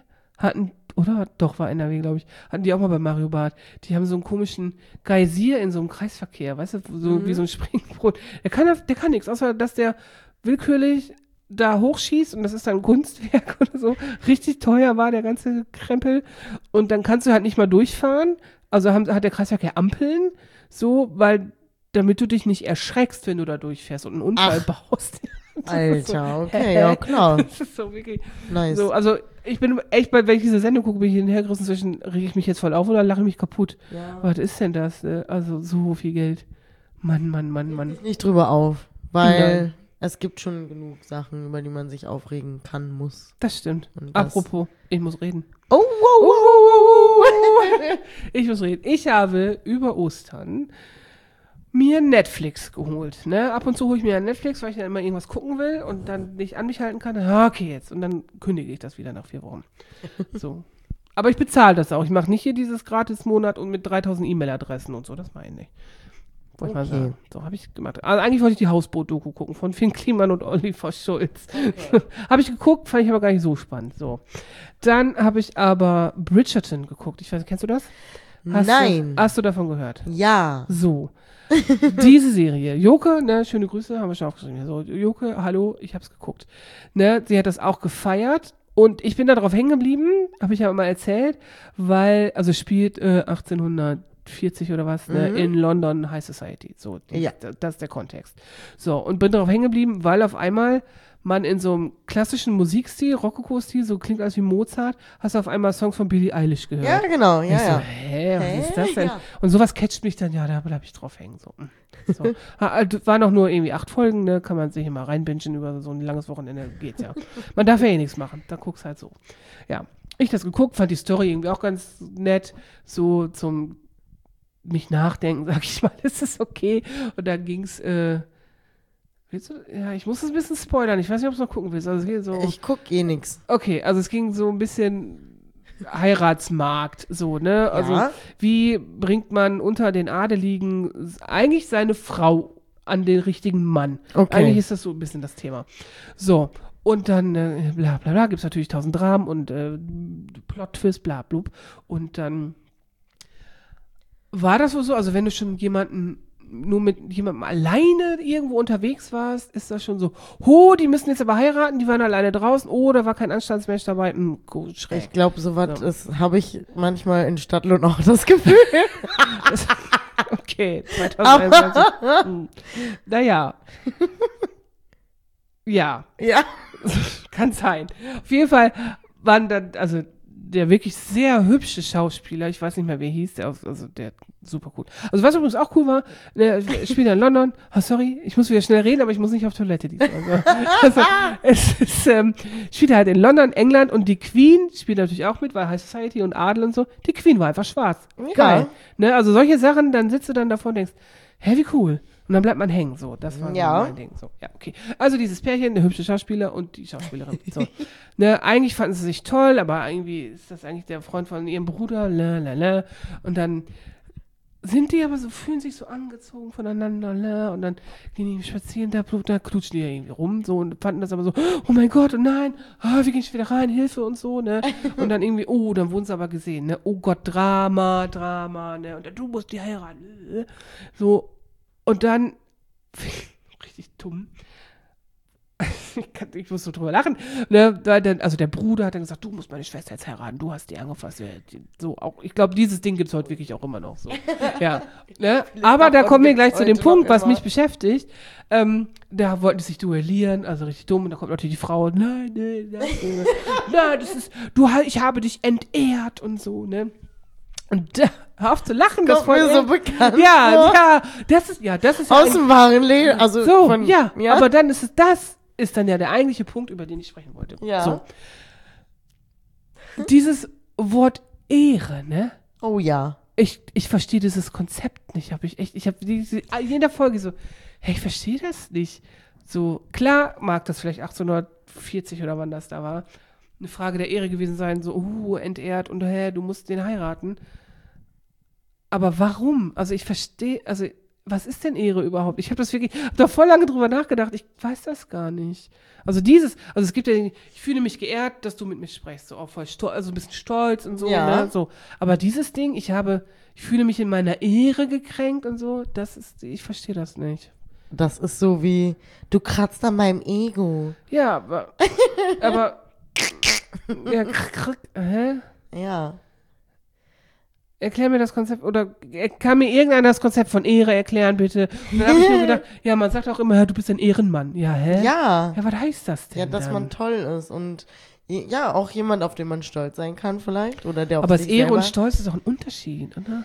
war NRW, glaube ich, hatten die auch mal bei Mario Barth. Die haben so einen komischen Geysir in so einem Kreisverkehr, weißt du, so wie so ein Springbrot. Der kann nichts, außer dass der willkürlich da hochschießt und das ist dann ein Kunstwerk oder so. Richtig teuer war der ganze Krempel. Und dann kannst du halt nicht mal durchfahren. Also hat der Kreisverkehr Ampeln, so, damit du dich nicht erschreckst, wenn du da durchfährst und einen Unfall baust. Alter, okay, ja klar. Das ist so wirklich. Nice. So, also ich bin echt, wenn ich diese Sendung gucke, bin ich hinhergerissen zwischen, rege ich mich jetzt voll auf oder lache ich mich kaputt. Ja. Was ist denn das? Also so viel Geld. Mann. Nicht drüber auf, weil Nein. es gibt schon genug Sachen, über die man sich aufregen kann, muss. Das stimmt. Und das- Apropos, ich muss reden. Oh, wow. Ich muss reden. Ich habe über Ostern mir Netflix geholt. Ne? Ab und zu hole ich mir ja Netflix, weil ich dann immer irgendwas gucken will und dann nicht an mich halten kann. Ja, okay, jetzt. Und dann kündige ich das wieder nach 4 Wochen. So. Aber ich bezahle das auch. Ich mache nicht hier dieses Gratis-Monat und mit 3000 E-Mail-Adressen und so. Das meine ich nicht. Wollte ich mal Okay. sagen. So, habe ich gemacht. Also eigentlich wollte ich die Hausboot-Doku gucken von Finn Kliman und Oliver Schulz. Okay. Habe ich geguckt, fand ich aber gar nicht so spannend. So. Dann habe ich aber Bridgerton geguckt. Ich weiß, kennst du das? Nein. Hast du davon gehört? Ja. So. Diese Serie. Joke, ne, schöne Grüße, haben wir schon aufgeschrieben. So, Joke, hallo, ich hab's geguckt. Ne, sie hat das auch gefeiert und ich bin da drauf hängen geblieben, habe ich ja mal erzählt, weil, also es spielt 1840 oder was, ne, in London High Society. So, Ja. das ist der Kontext. So, und bin darauf hängen geblieben, weil auf einmal man in so einem klassischen Musikstil, Rokoko-Stil, so klingt alles wie Mozart, hast du auf einmal Songs von Billie Eilish gehört. Ja, genau, ja, Ich so, ja. was ist das denn? Ja. Und sowas catcht mich dann, ja, da bleib ich drauf hängen. So. So. War noch nur irgendwie 8 Folgen, ne? Kann man sich immer reinbingen über so ein langes Wochenende, geht's ja. Man darf ja eh nichts machen, da guckst halt so. Ja, ich das geguckt, fand die Story irgendwie auch ganz nett, so zum nicht nachdenken, sag ich mal, ist es okay. Und dann ging's, willst du? Ja, ich muss es ein bisschen spoilern, ich weiß nicht, ob du es noch gucken willst. Also es geht so. Ich guck eh nix. Okay, also es ging so ein bisschen Heiratsmarkt, so, ne? Also Ja. wie bringt man unter den Adeligen eigentlich seine Frau an den richtigen Mann? Okay. Eigentlich ist das so ein bisschen das Thema. So, und dann bla bla bla, gibt es natürlich 1000 Dramen und Plot-Twist, bla blub. Und dann war das wohl so, also wenn du schon nur mit jemandem alleine irgendwo unterwegs warst, ist das schon so, die müssen jetzt aber heiraten, die waren alleine draußen, da war kein Anstandsmensch dabei, schräg. Ich glaube, sowas So. habe ich manchmal in Stadtlohn auch das Gefühl. Okay, 2021. Naja. Ja, Ja. kann sein. Auf jeden Fall waren dann, also der wirklich sehr hübsche Schauspieler, ich weiß nicht mehr, wer hieß, der super cool. Also was übrigens auch cool war, der spielt in London, sorry, ich muss wieder schnell reden, aber ich muss nicht auf Toilette diesmal. Also es ist, spielt halt in London, England und die Queen spielt natürlich auch mit, weil High Society und Adel und so, die Queen war einfach schwarz. Ja. Geil. Ne, also solche Sachen, dann sitzt du dann davor und denkst, hä, wie cool. Und dann bleibt man hängen, so. Das war so Ja. mein Ding. So, ja, okay. Also dieses Pärchen, der hübsche Schauspieler und die Schauspielerin. So. Ne, eigentlich fanden sie sich toll, aber irgendwie ist das eigentlich der Freund von ihrem Bruder. Und dann sind die aber so, fühlen sich so angezogen voneinander, und dann gehen die spazieren, da klutschen die irgendwie rum, so, und fanden das aber so, oh mein Gott, und nein, wie gehe ich wieder rein, Hilfe und so, ne, und dann irgendwie, dann wurden sie aber gesehen, ne, oh Gott, Drama, ne, und dann, du musst die heiraten, so, und dann, richtig dumm, ich muss so drüber lachen, ne, also der Bruder hat dann gesagt, du musst meine Schwester jetzt heiraten, du hast die angefasst, so, auch, ich glaube, dieses Ding gibt es heute wirklich auch immer noch so, ja, ne, aber da kommen wir gleich zu dem Punkt, was mich beschäftigt, da wollten die sich duellieren, also richtig dumm, und da kommt natürlich die Frau, nein, das ist, ich habe dich entehrt und so, ne. Und hör auf zu lachen, das Kommt mir so bekannt ja, das ist ja aus dem wahren Leben, also so, von, ja, aber dann ist das ist dann ja der eigentliche Punkt, über den ich sprechen wollte. Ja. So. Dieses Wort Ehre, ne? Oh ja. Ich verstehe dieses Konzept nicht. Ich habe in jeder Folge so, hey, ich verstehe das nicht. So, klar mag das vielleicht 1840 oder wann das da war, eine Frage der Ehre gewesen sein, so, entehrt und du musst den heiraten. Aber warum? Also ich verstehe, was ist denn Ehre überhaupt? Ich habe da voll lange drüber nachgedacht, ich weiß das gar nicht. Also es gibt ja, ich fühle mich geehrt, dass du mit mir sprichst, so auch voll stolz, also ein bisschen stolz und so, Ja. ne, so. Aber dieses Ding, ich fühle mich in meiner Ehre gekränkt und so, ich verstehe das nicht. Das ist so wie, du kratzt an meinem Ego. Ja, aber ja, hä? Ja. Erklär mir das Konzept, oder kann mir irgendeiner das Konzept von Ehre erklären, bitte? Und dann habe ich nur gedacht, ja, man sagt auch immer, du bist ein Ehrenmann. Ja, hä? Ja. Ja, was heißt das denn Ja, dass dann? man toll ist und ja, auch jemand, auf den man stolz sein kann vielleicht, oder der auf Aber sich Ehre selber. und Stolz ist auch ein Unterschied, oder?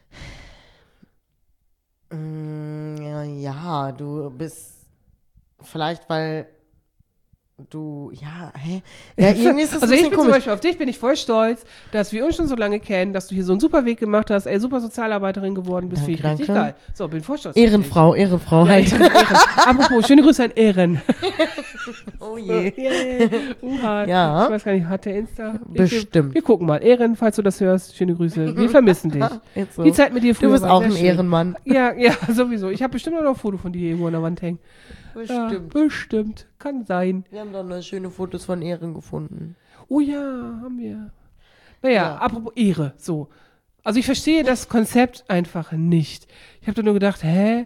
Ja, du bist vielleicht, weil du, ja, hä? Ja, irgendwie ist das Also ein ich bisschen bin zum komisch. Beispiel auf dich bin ich voll stolz, dass wir uns schon so lange kennen, dass du hier so einen super Weg gemacht hast, super Sozialarbeiterin geworden bist, finde ich richtig Danke. geil. So, bin voll stolz auf dich. Ehrenfrau Ja, halt. Ehren. Apropos, schöne Grüße an Ehren. Oh je. Yeah. Ja. Ich weiß gar nicht, hat der Insta? Bestimmt. Wir gucken mal. Ehren, falls du das hörst, schöne Grüße. Wir vermissen dich. Jetzt so. Die Zeit mit dir früher Du bist war auch sehr ein schön. Ehrenmann. Ja, sowieso. Ich habe bestimmt noch ein Foto von dir irgendwo an der Wand hängen. Ja, bestimmt. Kann sein. Wir haben doch noch schöne Fotos von Ehren gefunden. Oh ja, haben wir. Naja, Ja. apropos Ehre, so. Also ich verstehe das Konzept einfach nicht. Ich habe da nur gedacht,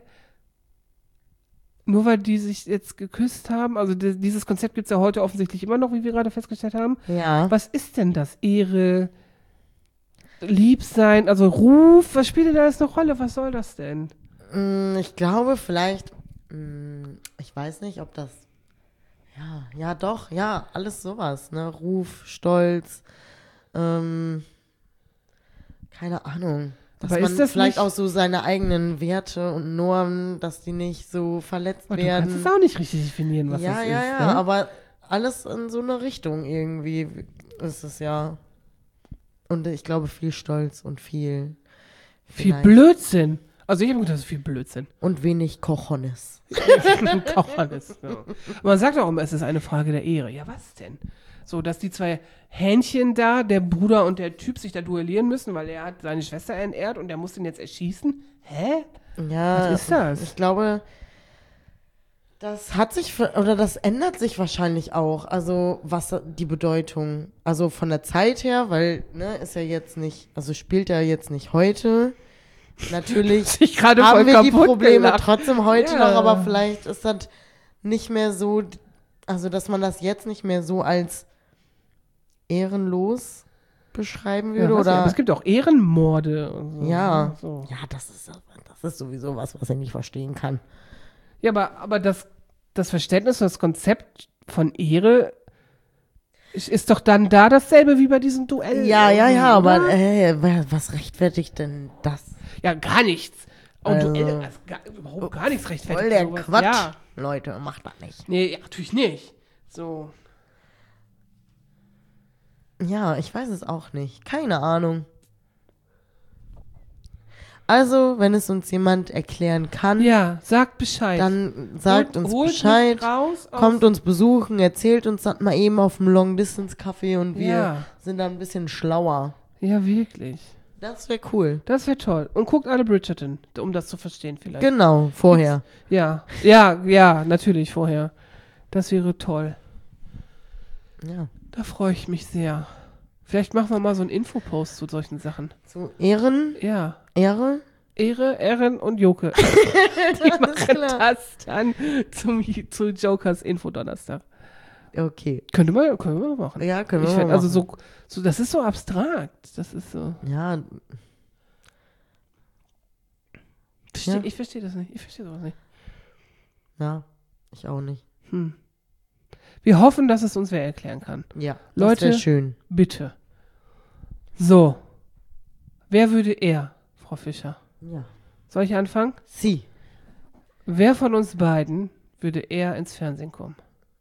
nur weil die sich jetzt geküsst haben, also dieses Konzept gibt es ja heute offensichtlich immer noch, wie wir gerade festgestellt haben. Ja. Was ist denn das? Ehre, Liebsein, also Ruf, was spielt denn da alles eine Rolle? Was soll das denn? Ich glaube vielleicht, ich weiß nicht, ob das, ja doch, ja, alles sowas, ne, Ruf, Stolz, keine Ahnung. Dass Aber man ist das vielleicht nicht- auch so seine eigenen Werte und Normen, dass die nicht so verletzt Aber du kannst werden. es auch nicht richtig definieren, was das ist. Ja, ne? aber alles in so eine Richtung irgendwie ist es ja. Und ich glaube viel Stolz und viel vielleicht- Blödsinn. Also ich habe gedacht, das ist viel Blödsinn. und wenig Cojones. Auch alles. Ja. Aber man sagt auch immer, es ist eine Frage der Ehre. Ja, was denn? So, dass die zwei Hähnchen da, der Bruder und der Typ, sich da duellieren müssen, weil er hat seine Schwester entehrt und der muss ihn jetzt erschießen. Hä? Ja, Was ist das? Ich glaube, das hat sich, oder das ändert sich wahrscheinlich auch. Also, was die Bedeutung, also von der Zeit her, weil, ne, ist ja jetzt nicht, also spielt ja jetzt nicht heute. Natürlich Ich gerade haben voll wir die kaputt Probleme gelacht. trotzdem heute Ja. noch, aber vielleicht ist das nicht mehr so, also, dass man das jetzt nicht mehr so als ehrenlos beschreiben Ja, würde, weiß nicht, aber oder? es gibt auch Ehrenmorde. Und so. Ja, So. ja, das ist sowieso was ich nicht verstehen kann. Ja, aber das Verständnis, das Konzept von Ehre ist doch dann da dasselbe wie bei diesem Duell. Ja, irgendwie, aber oder? was rechtfertigt denn das? Ja, gar nichts. Und Also- Duelle, überhaupt gar nichts rechtfertigt. Voll der sowas. Quatsch. Ja. Leute, macht das nicht. Nee, ja, natürlich nicht. So. Ja, ich weiß es auch nicht. Keine Ahnung. Also, wenn es uns jemand erklären kann, Ja, sagt Bescheid. dann sagt uns Holt mich Bescheid, raus aus- kommt uns besuchen, erzählt uns das mal eben auf dem Long-Distance-Café und wir Ja. sind dann ein bisschen schlauer. Ja, wirklich. Das wäre cool. Das wäre toll. Und guckt alle Bridgerton, um das zu verstehen vielleicht. Genau, vorher. Ja, natürlich vorher. Das wäre toll. Ja. Da freue ich mich sehr. Vielleicht machen wir mal so einen Infopost zu solchen Sachen. Zu Ehre? Ehre, Ehren und Joke. Die machen klar. das dann zu Jokers Info-Donnerstag. Okay. Können wir machen. Ja, können wir Ich mal find, also machen. so, das ist so abstrakt. Das ist so. Ja, Ja. Ich verstehe das nicht. Ich verstehe sowas nicht. ja, ich auch nicht. Wir hoffen, dass es uns wer erklären kann. Ja, Leute, das wäre schön. Bitte. So. Wer würde er, Frau Fischer? Ja. Soll ich anfangen? Sie. Wer von uns beiden würde eher ins Fernsehen kommen?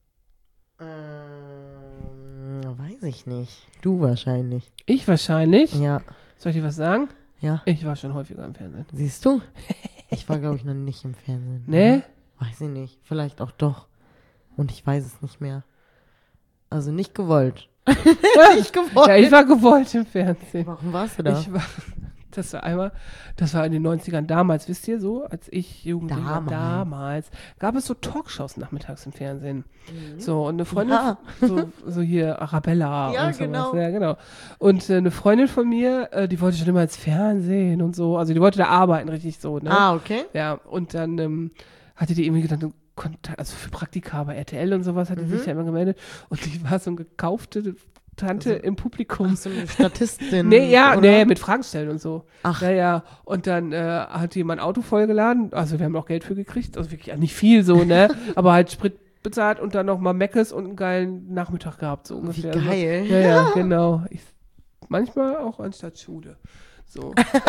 Weiß ich nicht. Du wahrscheinlich. Ich wahrscheinlich. Ja. Soll ich dir was sagen? Ja. Ich war schon häufiger im Fernsehen. Siehst du? Ich war, glaube ich, noch nicht im Fernsehen. Nee? Weiß ich nicht. Vielleicht auch doch. Und ich weiß es nicht mehr. Also nicht gewollt. Nicht gewollt. Ja, ich war gewollt im Fernsehen. Warum warst du da? Das war in den 90ern damals, wisst ihr so, als ich Jugendlicher war, damals, gab es so Talkshows nachmittags im Fernsehen. So, und eine Freundin, Ja. so hier Arabella Ja, und sowas. genau. Ja, genau. Und eine Freundin von mir, die wollte schon immer ins Fernsehen und so, also die wollte da arbeiten, richtig so, ne? Ah, okay. Ja, und dann hatte die irgendwie gedacht, Kontakt, also für Praktika bei RTL und sowas hat die sich ja immer gemeldet und die war so eine gekaufte Tante im Publikum. So eine Statistin. Nee, mit Fragen stellen und so. Ach. Ja. Und dann hat die mein Auto vollgeladen. Also wir haben auch Geld für gekriegt. Also wirklich nicht viel so, ne? Aber halt Sprit bezahlt und dann nochmal Meckes und einen geilen Nachmittag gehabt, so ungefähr. Wie geil. Ja, genau. Manchmal auch anstatt Schule. So.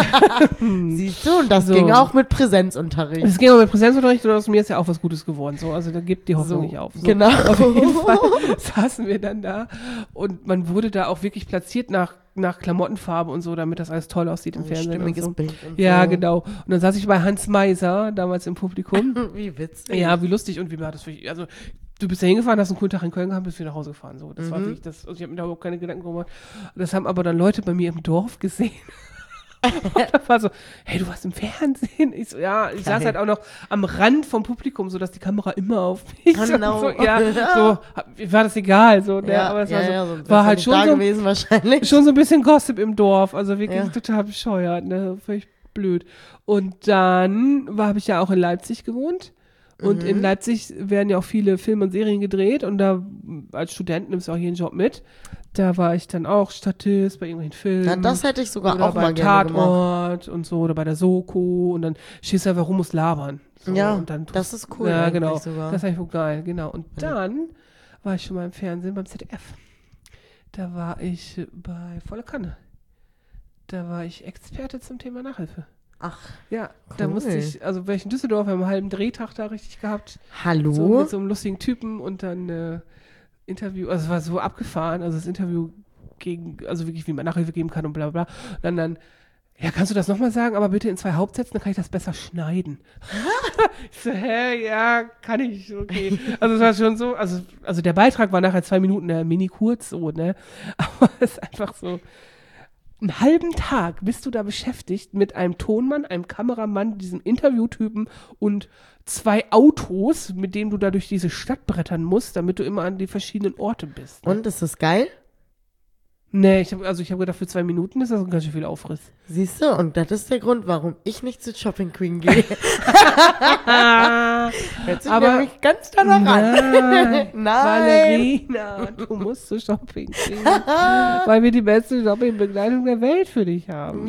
Siehst du, und das So. ging auch mit Präsenzunterricht. Es ging aber mit Präsenzunterricht und aus mir ist ja auch was Gutes geworden. So. Also da gibt die Hoffnung nicht auf. So. Genau. Auf jeden Fall saßen wir dann da und man wurde da auch wirklich platziert nach Klamottenfarbe und so, damit das alles toll aussieht im Ein Fernsehen. stimmiges und so. Bild und Ja, so. genau. Und dann saß ich bei Hans Meiser, damals im Publikum. Wie witzig. Ja, wie lustig und wie war das für dich? Also, du bist da hingefahren, hast einen coolen Tag in Köln gehabt, bist wieder nach Hause gefahren. So, das war wirklich das, also ich habe mir da überhaupt keine Gedanken gemacht. Das haben aber dann Leute bei mir im Dorf gesehen. Und da war so, hey, du warst im Fernsehen? Ich so, ja, ich saß halt auch noch am Rand vom Publikum, so dass die Kamera immer auf mich Genau. so, ja, so, war das egal, so, ne? Ja, aber es war, so, sonst war wär's halt nicht schon da so, gewesen wahrscheinlich. schon so ein bisschen Gossip im Dorf, also wirklich Ja. total bescheuert, ne, völlig blöd. Und dann habe ich ja auch in Leipzig gewohnt. Und in Leipzig werden ja auch viele Filme und Serien gedreht und da als Student nimmst du auch hier einen Job mit. Da war ich dann auch Statist bei irgendwelchen Filmen. Na, das hätte ich sogar oder auch mal beim gerne gemacht. Tatort und so oder bei der Soko und dann stehst du einfach rum, musst labern. So, Ja, und dann das ist cool Ja, eigentlich genau. sogar. Das ist eigentlich wohl geil, genau. Und dann war ich schon mal im Fernsehen beim ZDF. Da war ich bei Volle Kanne. Da war ich Experte zum Thema Nachhilfe. Ach, Ja, da Cool. musste ich, also war ich in Düsseldorf, wir haben einen halben Drehtag da richtig gehabt. hallo? So mit so einem lustigen Typen und dann Interview, also es war so abgefahren, also das Interview also wirklich, wie man Nachhilfe geben kann und bla bla. Und dann, ja, kannst du das nochmal sagen, aber bitte in 2 Hauptsätzen, dann kann ich das besser schneiden. Ich so, ja, kann ich, okay. Also es war schon so, also der Beitrag war nachher 2 Minuten, mini kurz so, ne, aber es ist einfach so, einen halben Tag bist du da beschäftigt mit einem Tonmann, einem Kameramann, diesem Interviewtypen und 2 Autos, mit denen du da durch diese Stadt brettern musst, damit du immer an die verschiedenen Orte bist. Ne? Und, ist das geil? Nee, ich hab gedacht, für 2 Minuten ist das ein ganz schön viel Aufriss. Siehst du, und das ist der Grund, warum ich nicht zu Shopping Queen gehe. Hört sich Aber- nämlich ganz danach an. Nein. Valerina, du musst zu Shopping gehen, weil wir die beste Shoppingbegleitung der Welt für dich haben.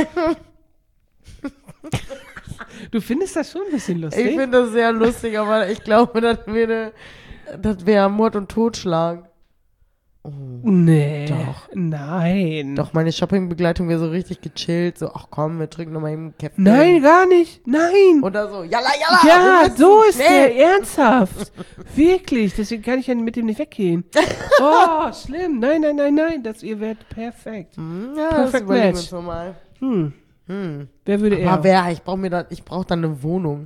Du findest das schon ein bisschen lustig? Ich finde das sehr lustig, aber ich glaube, das wäre Mord und Totschlag. Nee. Doch. Nein. Doch, meine Shoppingbegleitung wäre so richtig gechillt, so, ach komm, wir trinken nochmal eben einen Kaffee. Nein, gar nicht. Nein. Oder so, jalla, jalla. Ja, wir müssen so ist schnell. der, ernsthaft. Wirklich, deswegen kann ich ja mit dem nicht weggehen. Oh, schlimm. Nein, ihr werdet perfekt. Ja, das Perfect überlegen wir Match. uns nochmal. Wer würde er? Aber ich brauche dann eine Wohnung.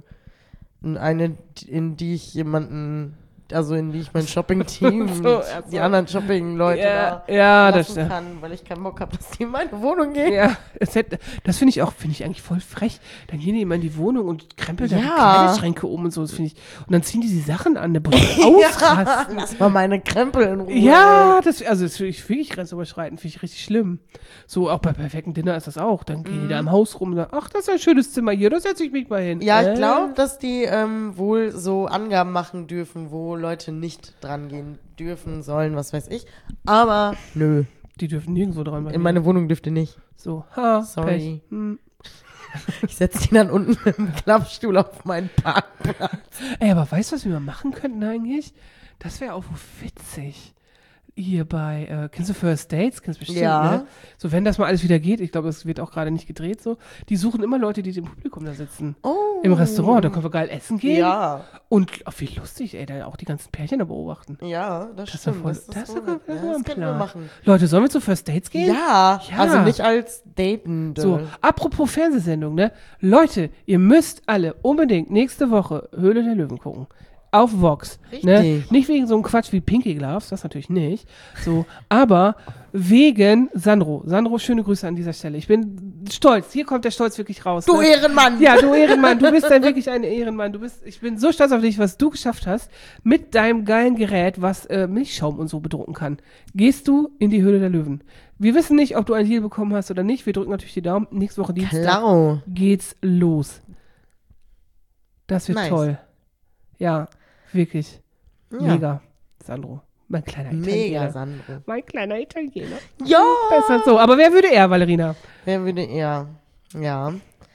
In die ich mein Shopping-Team, So, die anderen Shopping-Leute ja, das lassen kann, weil ich keinen Bock habe, dass die in meine Wohnung gehen. Ja, das finde ich eigentlich voll frech. Dann gehen die immer in die Wohnung und krempeln da die Ja. Kleiderschränke um und so. Das finde ich. Und dann ziehen die Sachen an, der muss ausrasten. Lass mal meine Krempel in Ruhe. Ja, das finde ich wirklich grenzüberschreitend, finde ich richtig schlimm. So, auch bei perfekten Dinner ist das auch. Dann gehen die da im Haus rum und sagen, ach, das ist ein schönes Zimmer hier, da setze ich mich mal hin. Ja, ich glaube, dass die wohl so Angaben machen dürfen, wo Leute nicht dran gehen dürfen, sollen, was weiß ich. Aber nö, Die dürfen nirgendwo dran machen. in meine Wohnung dürft ihr nicht. So, Sorry. Pech. Ich setze die dann unten im Klappstuhl auf meinen Parkplatz. Ey, aber weißt du, was wir mal machen könnten eigentlich? Das wäre auch witzig. Hier bei, kennst du First Dates? Kennst du bestimmt, Ja. ne? So, wenn das mal alles wieder geht, ich glaube, das wird auch gerade nicht gedreht so, die suchen immer Leute, die im Publikum da sitzen. Oh. Im Restaurant, da können wir geil essen gehen. Ja. Und wie lustig, ey, da auch die ganzen Pärchen da beobachten. Ja, das ist doch stimmt. voll- Das das ist wohl doch- nett. das ist Ja, ein das können wir Plan. machen. Leute, sollen wir zu First Dates gehen? Ja, Ja. also nicht als Datende. So, apropos Fernsehsendung, ne? Leute, ihr müsst alle unbedingt nächste Woche Höhle der Löwen gucken. Auf Vox. Ne? Richtig. Nicht wegen so einem Quatsch wie Pinky Gloves, das natürlich nicht. So, aber wegen Sandro. Sandro, schöne Grüße an dieser Stelle. Ich bin stolz. Hier kommt der Stolz wirklich raus. Du ne? Ehrenmann! Ja, du Ehrenmann, du bist dann wirklich ein Ehrenmann. Ich bin so stolz auf dich, was du geschafft hast mit deinem geilen Gerät, was Milchschaum und so bedrucken kann. Gehst du in die Höhle der Löwen? Wir wissen nicht, ob du ein Deal bekommen hast oder nicht. Wir drücken natürlich die Daumen. Nächste Woche Dienstag Klar. geht's los. Das wird Nice. toll. Ja, wirklich. Ja. Mega. Sandro, mein kleiner Italiener. Mega, Sandro. Mein kleiner Italiener. Ja! Besser so. Aber wer würde er, Valerina? Wer würde eher, ja.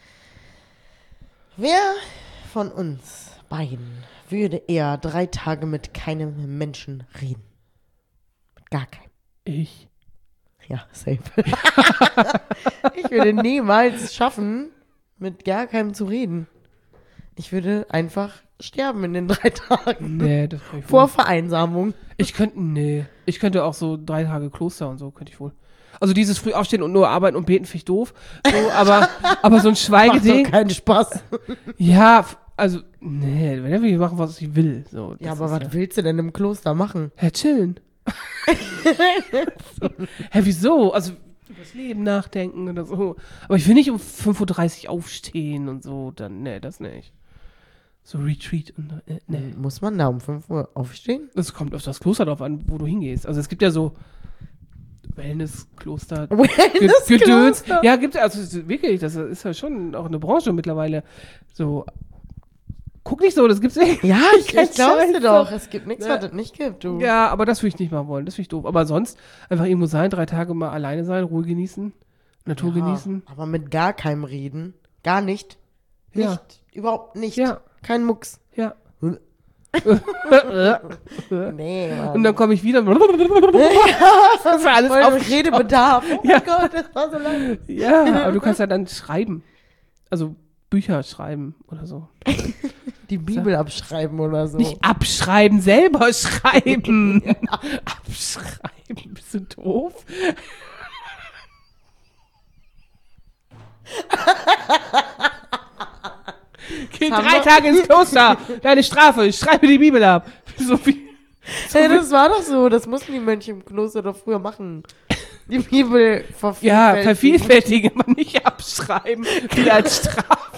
Wer von uns beiden würde eher 3 Tage mit keinem Menschen reden? Mit gar keinem. Ich. Ja, safe. Ich würde niemals schaffen, mit gar keinem zu reden. Ich würde einfach sterben in den 3 Tagen. Nee, das kann ich Vor wohl. Vereinsamung. Ich könnte auch so 3 Tage Kloster und so, könnte ich wohl. Also dieses früh aufstehen und nur arbeiten und beten finde ich doof. So, aber so ein Macht doch Schweigeding. keinen Spaß. Ja, also, nee, wenn ich machen, was ich will. So, Ja, das aber ist was willst du denn im Kloster machen? chillen. Hä, wieso? Also, über das Leben nachdenken oder so. Aber ich will nicht um 5:30 Uhr aufstehen und so. Dann, nee, das nicht. So Retreat und, nee. Muss man da um 5 Uhr aufstehen? Das kommt auf das Kloster drauf an, wo du hingehst. Also, es gibt ja so Wellness-Kloster. Wellness-Kloster? Gedöns. Ja, gibt es, also wirklich, das ist ja schon auch eine Branche mittlerweile. So, guck nicht so, das gibt's nicht. Ja, ich Kein glaub's dir Scheiß, doch. so. Es gibt nichts, Ja. was es nicht gibt, du. Ja, aber das würde ich nicht machen wollen. Das finde ich doof. Aber sonst einfach irgendwo sein, 3 Tage mal alleine sein, Ruhe genießen, Natur genießen. Aber mit gar keinem reden. Gar nicht. Ja. Nicht. Überhaupt nicht. Ja. Kein Mucks. Ja. Nee, Mann. Und dann komme ich wieder. Das ist alles Voll auf. Redebedarf. Oh Ja. mein Gott, das war so lang. Ja, aber du kannst ja dann schreiben. Also Bücher schreiben oder so. Die Bibel abschreiben oder so. Nicht abschreiben, selber schreiben. Abschreiben, bist du doof? Geh haben 3 wir- Tage ins Kloster. Deine Strafe, ich schreibe die Bibel ab. So wie. Hey, das war doch so. Das mussten die Mönche im Kloster doch früher machen. Die Bibel Ja, vervielfältigen. vervielfältigen, aber nicht abschreiben. Wie als Strafe.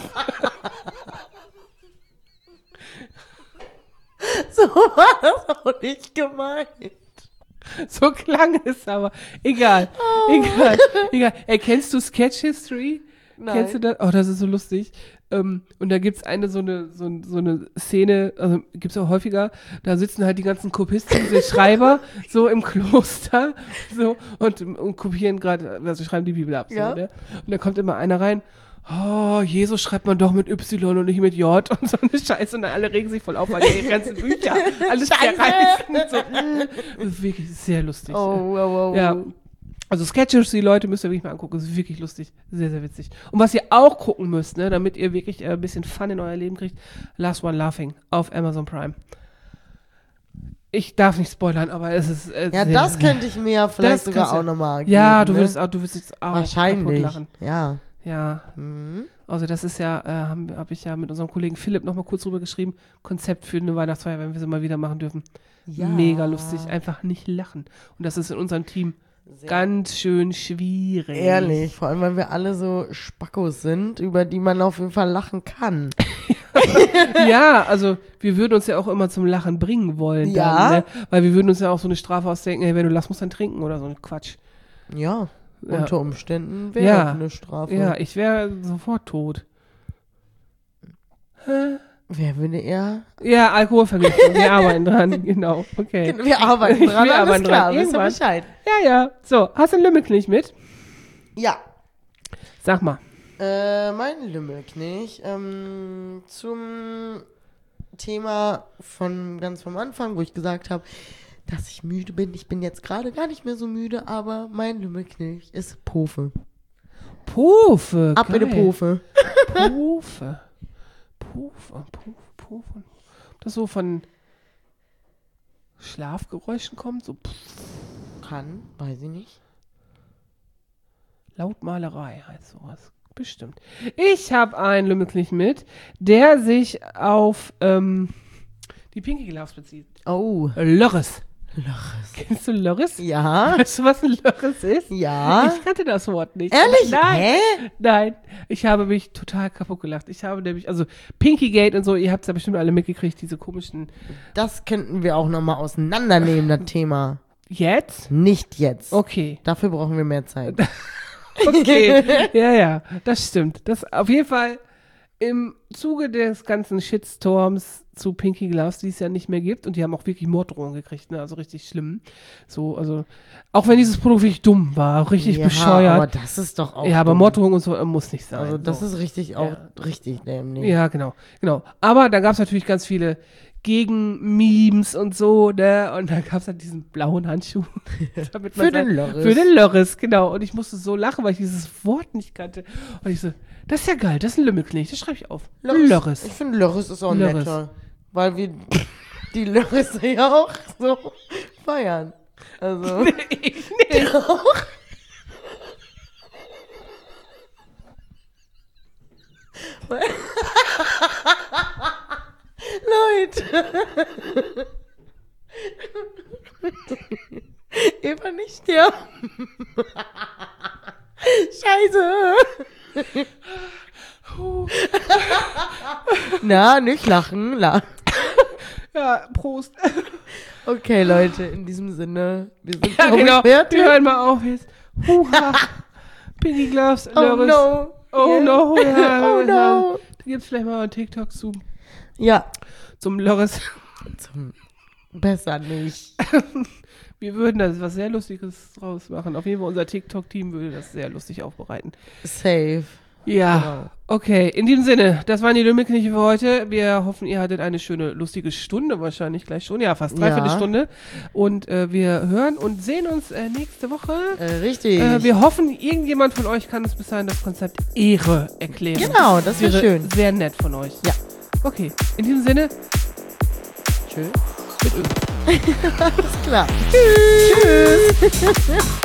So war das auch nicht gemeint. So klang es aber. Egal. Egal. Kennst du Sketch History? Nein. Kennst du das? Oh, das ist so lustig. Und da gibt's so eine Szene, also gibt's auch häufiger, da sitzen halt die ganzen Kopisten, diese Schreiber, so im Kloster, so, und kopieren gerade, also schreiben die Bibel ab, so, Ja. ne? Und da kommt immer einer rein, oh, Jesus schreibt man doch mit Y und nicht mit J und so eine Scheiße, und dann alle regen sich voll auf, weil die ganzen Bücher alles zerreißen, so. Das ist wirklich sehr lustig. Oh. Ja. Also Sketches, die Leute müsst ihr wirklich mal angucken. Das ist wirklich lustig. Sehr, sehr witzig. Und was ihr auch gucken müsst, ne, damit ihr wirklich ein bisschen Fun in euer Leben kriegt, Last One Laughing auf Amazon Prime. Ich darf nicht spoilern, aber es ist Ja, das könnte ich mir ja vielleicht Das sogar kannst du- auch nochmal geben. Ja, du ne? würdest jetzt auch Wahrscheinlich. kaputt lachen. Ja. Ja. Also das ist ja, hab ich ja mit unserem Kollegen Philipp nochmal kurz drüber geschrieben, Konzept für eine Weihnachtsfeier, wenn wir sie mal wieder machen dürfen. Ja. Mega lustig, einfach nicht lachen. Und das ist in unserem Team ganz schön schwierig. Ehrlich, vor allem, weil wir alle so Spackos sind, über die man auf jeden Fall lachen kann. Ja, also wir würden uns ja auch immer zum Lachen bringen wollen. Ja. Dann, ne? Weil wir würden uns ja auch so eine Strafe ausdenken, hey, wenn du lachst, musst du dann trinken oder so ein Quatsch. Ja, Ja. unter Umständen wäre Ja. das eine Strafe. Ja, ich wäre sofort tot. Wer würde eher? Ja, Alkoholvergiftung, wir arbeiten dran, genau, okay. Wir arbeiten dran, Wir alles arbeiten klar, dran, wisst ihr irgendwann. Bescheid. Ja. So, hast du einen Lümmelknilch mit? Ja. Sag mal. Mein Lümmelknilch zum Thema von ganz vom Anfang, wo ich gesagt habe, dass ich müde bin. Ich bin jetzt gerade gar nicht mehr so müde, aber mein Lümmelknilch ist Pofe. Pofe, Ab in die Pofe. Pofe. Ob das so von Schlafgeräuschen kommt? So Kann, weiß ich nicht. Lautmalerei heißt sowas. Bestimmt. Ich habe einen Lümmelknilch mit, der sich auf die Pinky Gloves bezieht. Oh, Lörres. Lörres. Kennst du Lörres? Ja. Weißt du, was ein Lörres ist? Ja. Ich kannte das Wort nicht. Ehrlich? Nein. Hä? Nein. Ich habe mich total kaputt gelacht. Ich habe nämlich, also Pinkygate und so, ihr habt es ja bestimmt alle mitgekriegt, diese komischen. Das könnten wir auch nochmal auseinandernehmen, das Thema. Jetzt? Nicht jetzt. Okay. Dafür brauchen wir mehr Zeit. Okay. Ja, das stimmt. Das auf jeden Fall im Zuge des ganzen Shitstorms zu Pinky Gloves, die es ja nicht mehr gibt, und die haben auch wirklich Morddrohungen gekriegt, ne? Also richtig schlimm. So, also, auch wenn dieses Produkt wirklich dumm war, richtig Ja, bescheuert. aber das ist doch auch Ja, aber dumm. Morddrohungen und so muss nicht sein. Also das so. ist richtig auch richtig dämlich. Ja, genau. Aber da gab es natürlich ganz viele Gegen-Memes und so, ne? Und dann gab es halt diesen blauen Handschuh. damit man Für den sagt- Lörres. Für den Lörres, genau. Und ich musste so lachen, weil ich dieses Wort nicht kannte. Und ich so, das ist ja geil, das ist ein Lümmelknilch, das schreibe ich auf. Ich finde Lörres ist auch Lörres. netter. Weil wir die Lörres ja auch so feiern. Also. Ich nicht. Leute. Eva nicht sterben. Scheiße. Na, nicht lachen. Ja, Prost. Okay, Leute, in diesem Sinne, wir sind Ja, glaub ich, genau. fertig. Wir hören mal auf jetzt. Huha. Pinky Gloves, Oh Lörres. no. Oh no. Ja, Oh no. Da gibt's vielleicht mal einen TikTok Ja. zum Lörres. Besser nicht. Wir würden da was sehr Lustiges draus machen. Auf jeden Fall unser TikTok-Team würde das sehr lustig aufbereiten. Safe. Ja, Genau. okay. In diesem Sinne, das waren die Lümmelknilche für heute. Wir hoffen, ihr hattet eine schöne, lustige Stunde wahrscheinlich gleich schon. Ja, fast dreiviertel Ja. Stunde. Und wir hören und sehen uns nächste Woche. Richtig. Wir hoffen, irgendjemand von euch kann uns bis dahin das Konzept Ehre erklären. Genau, das wäre schön. Sehr nett von euch. Ja. Okay, in diesem Sinne, Tschüss. mit Öl. Alles klar. Tschüss.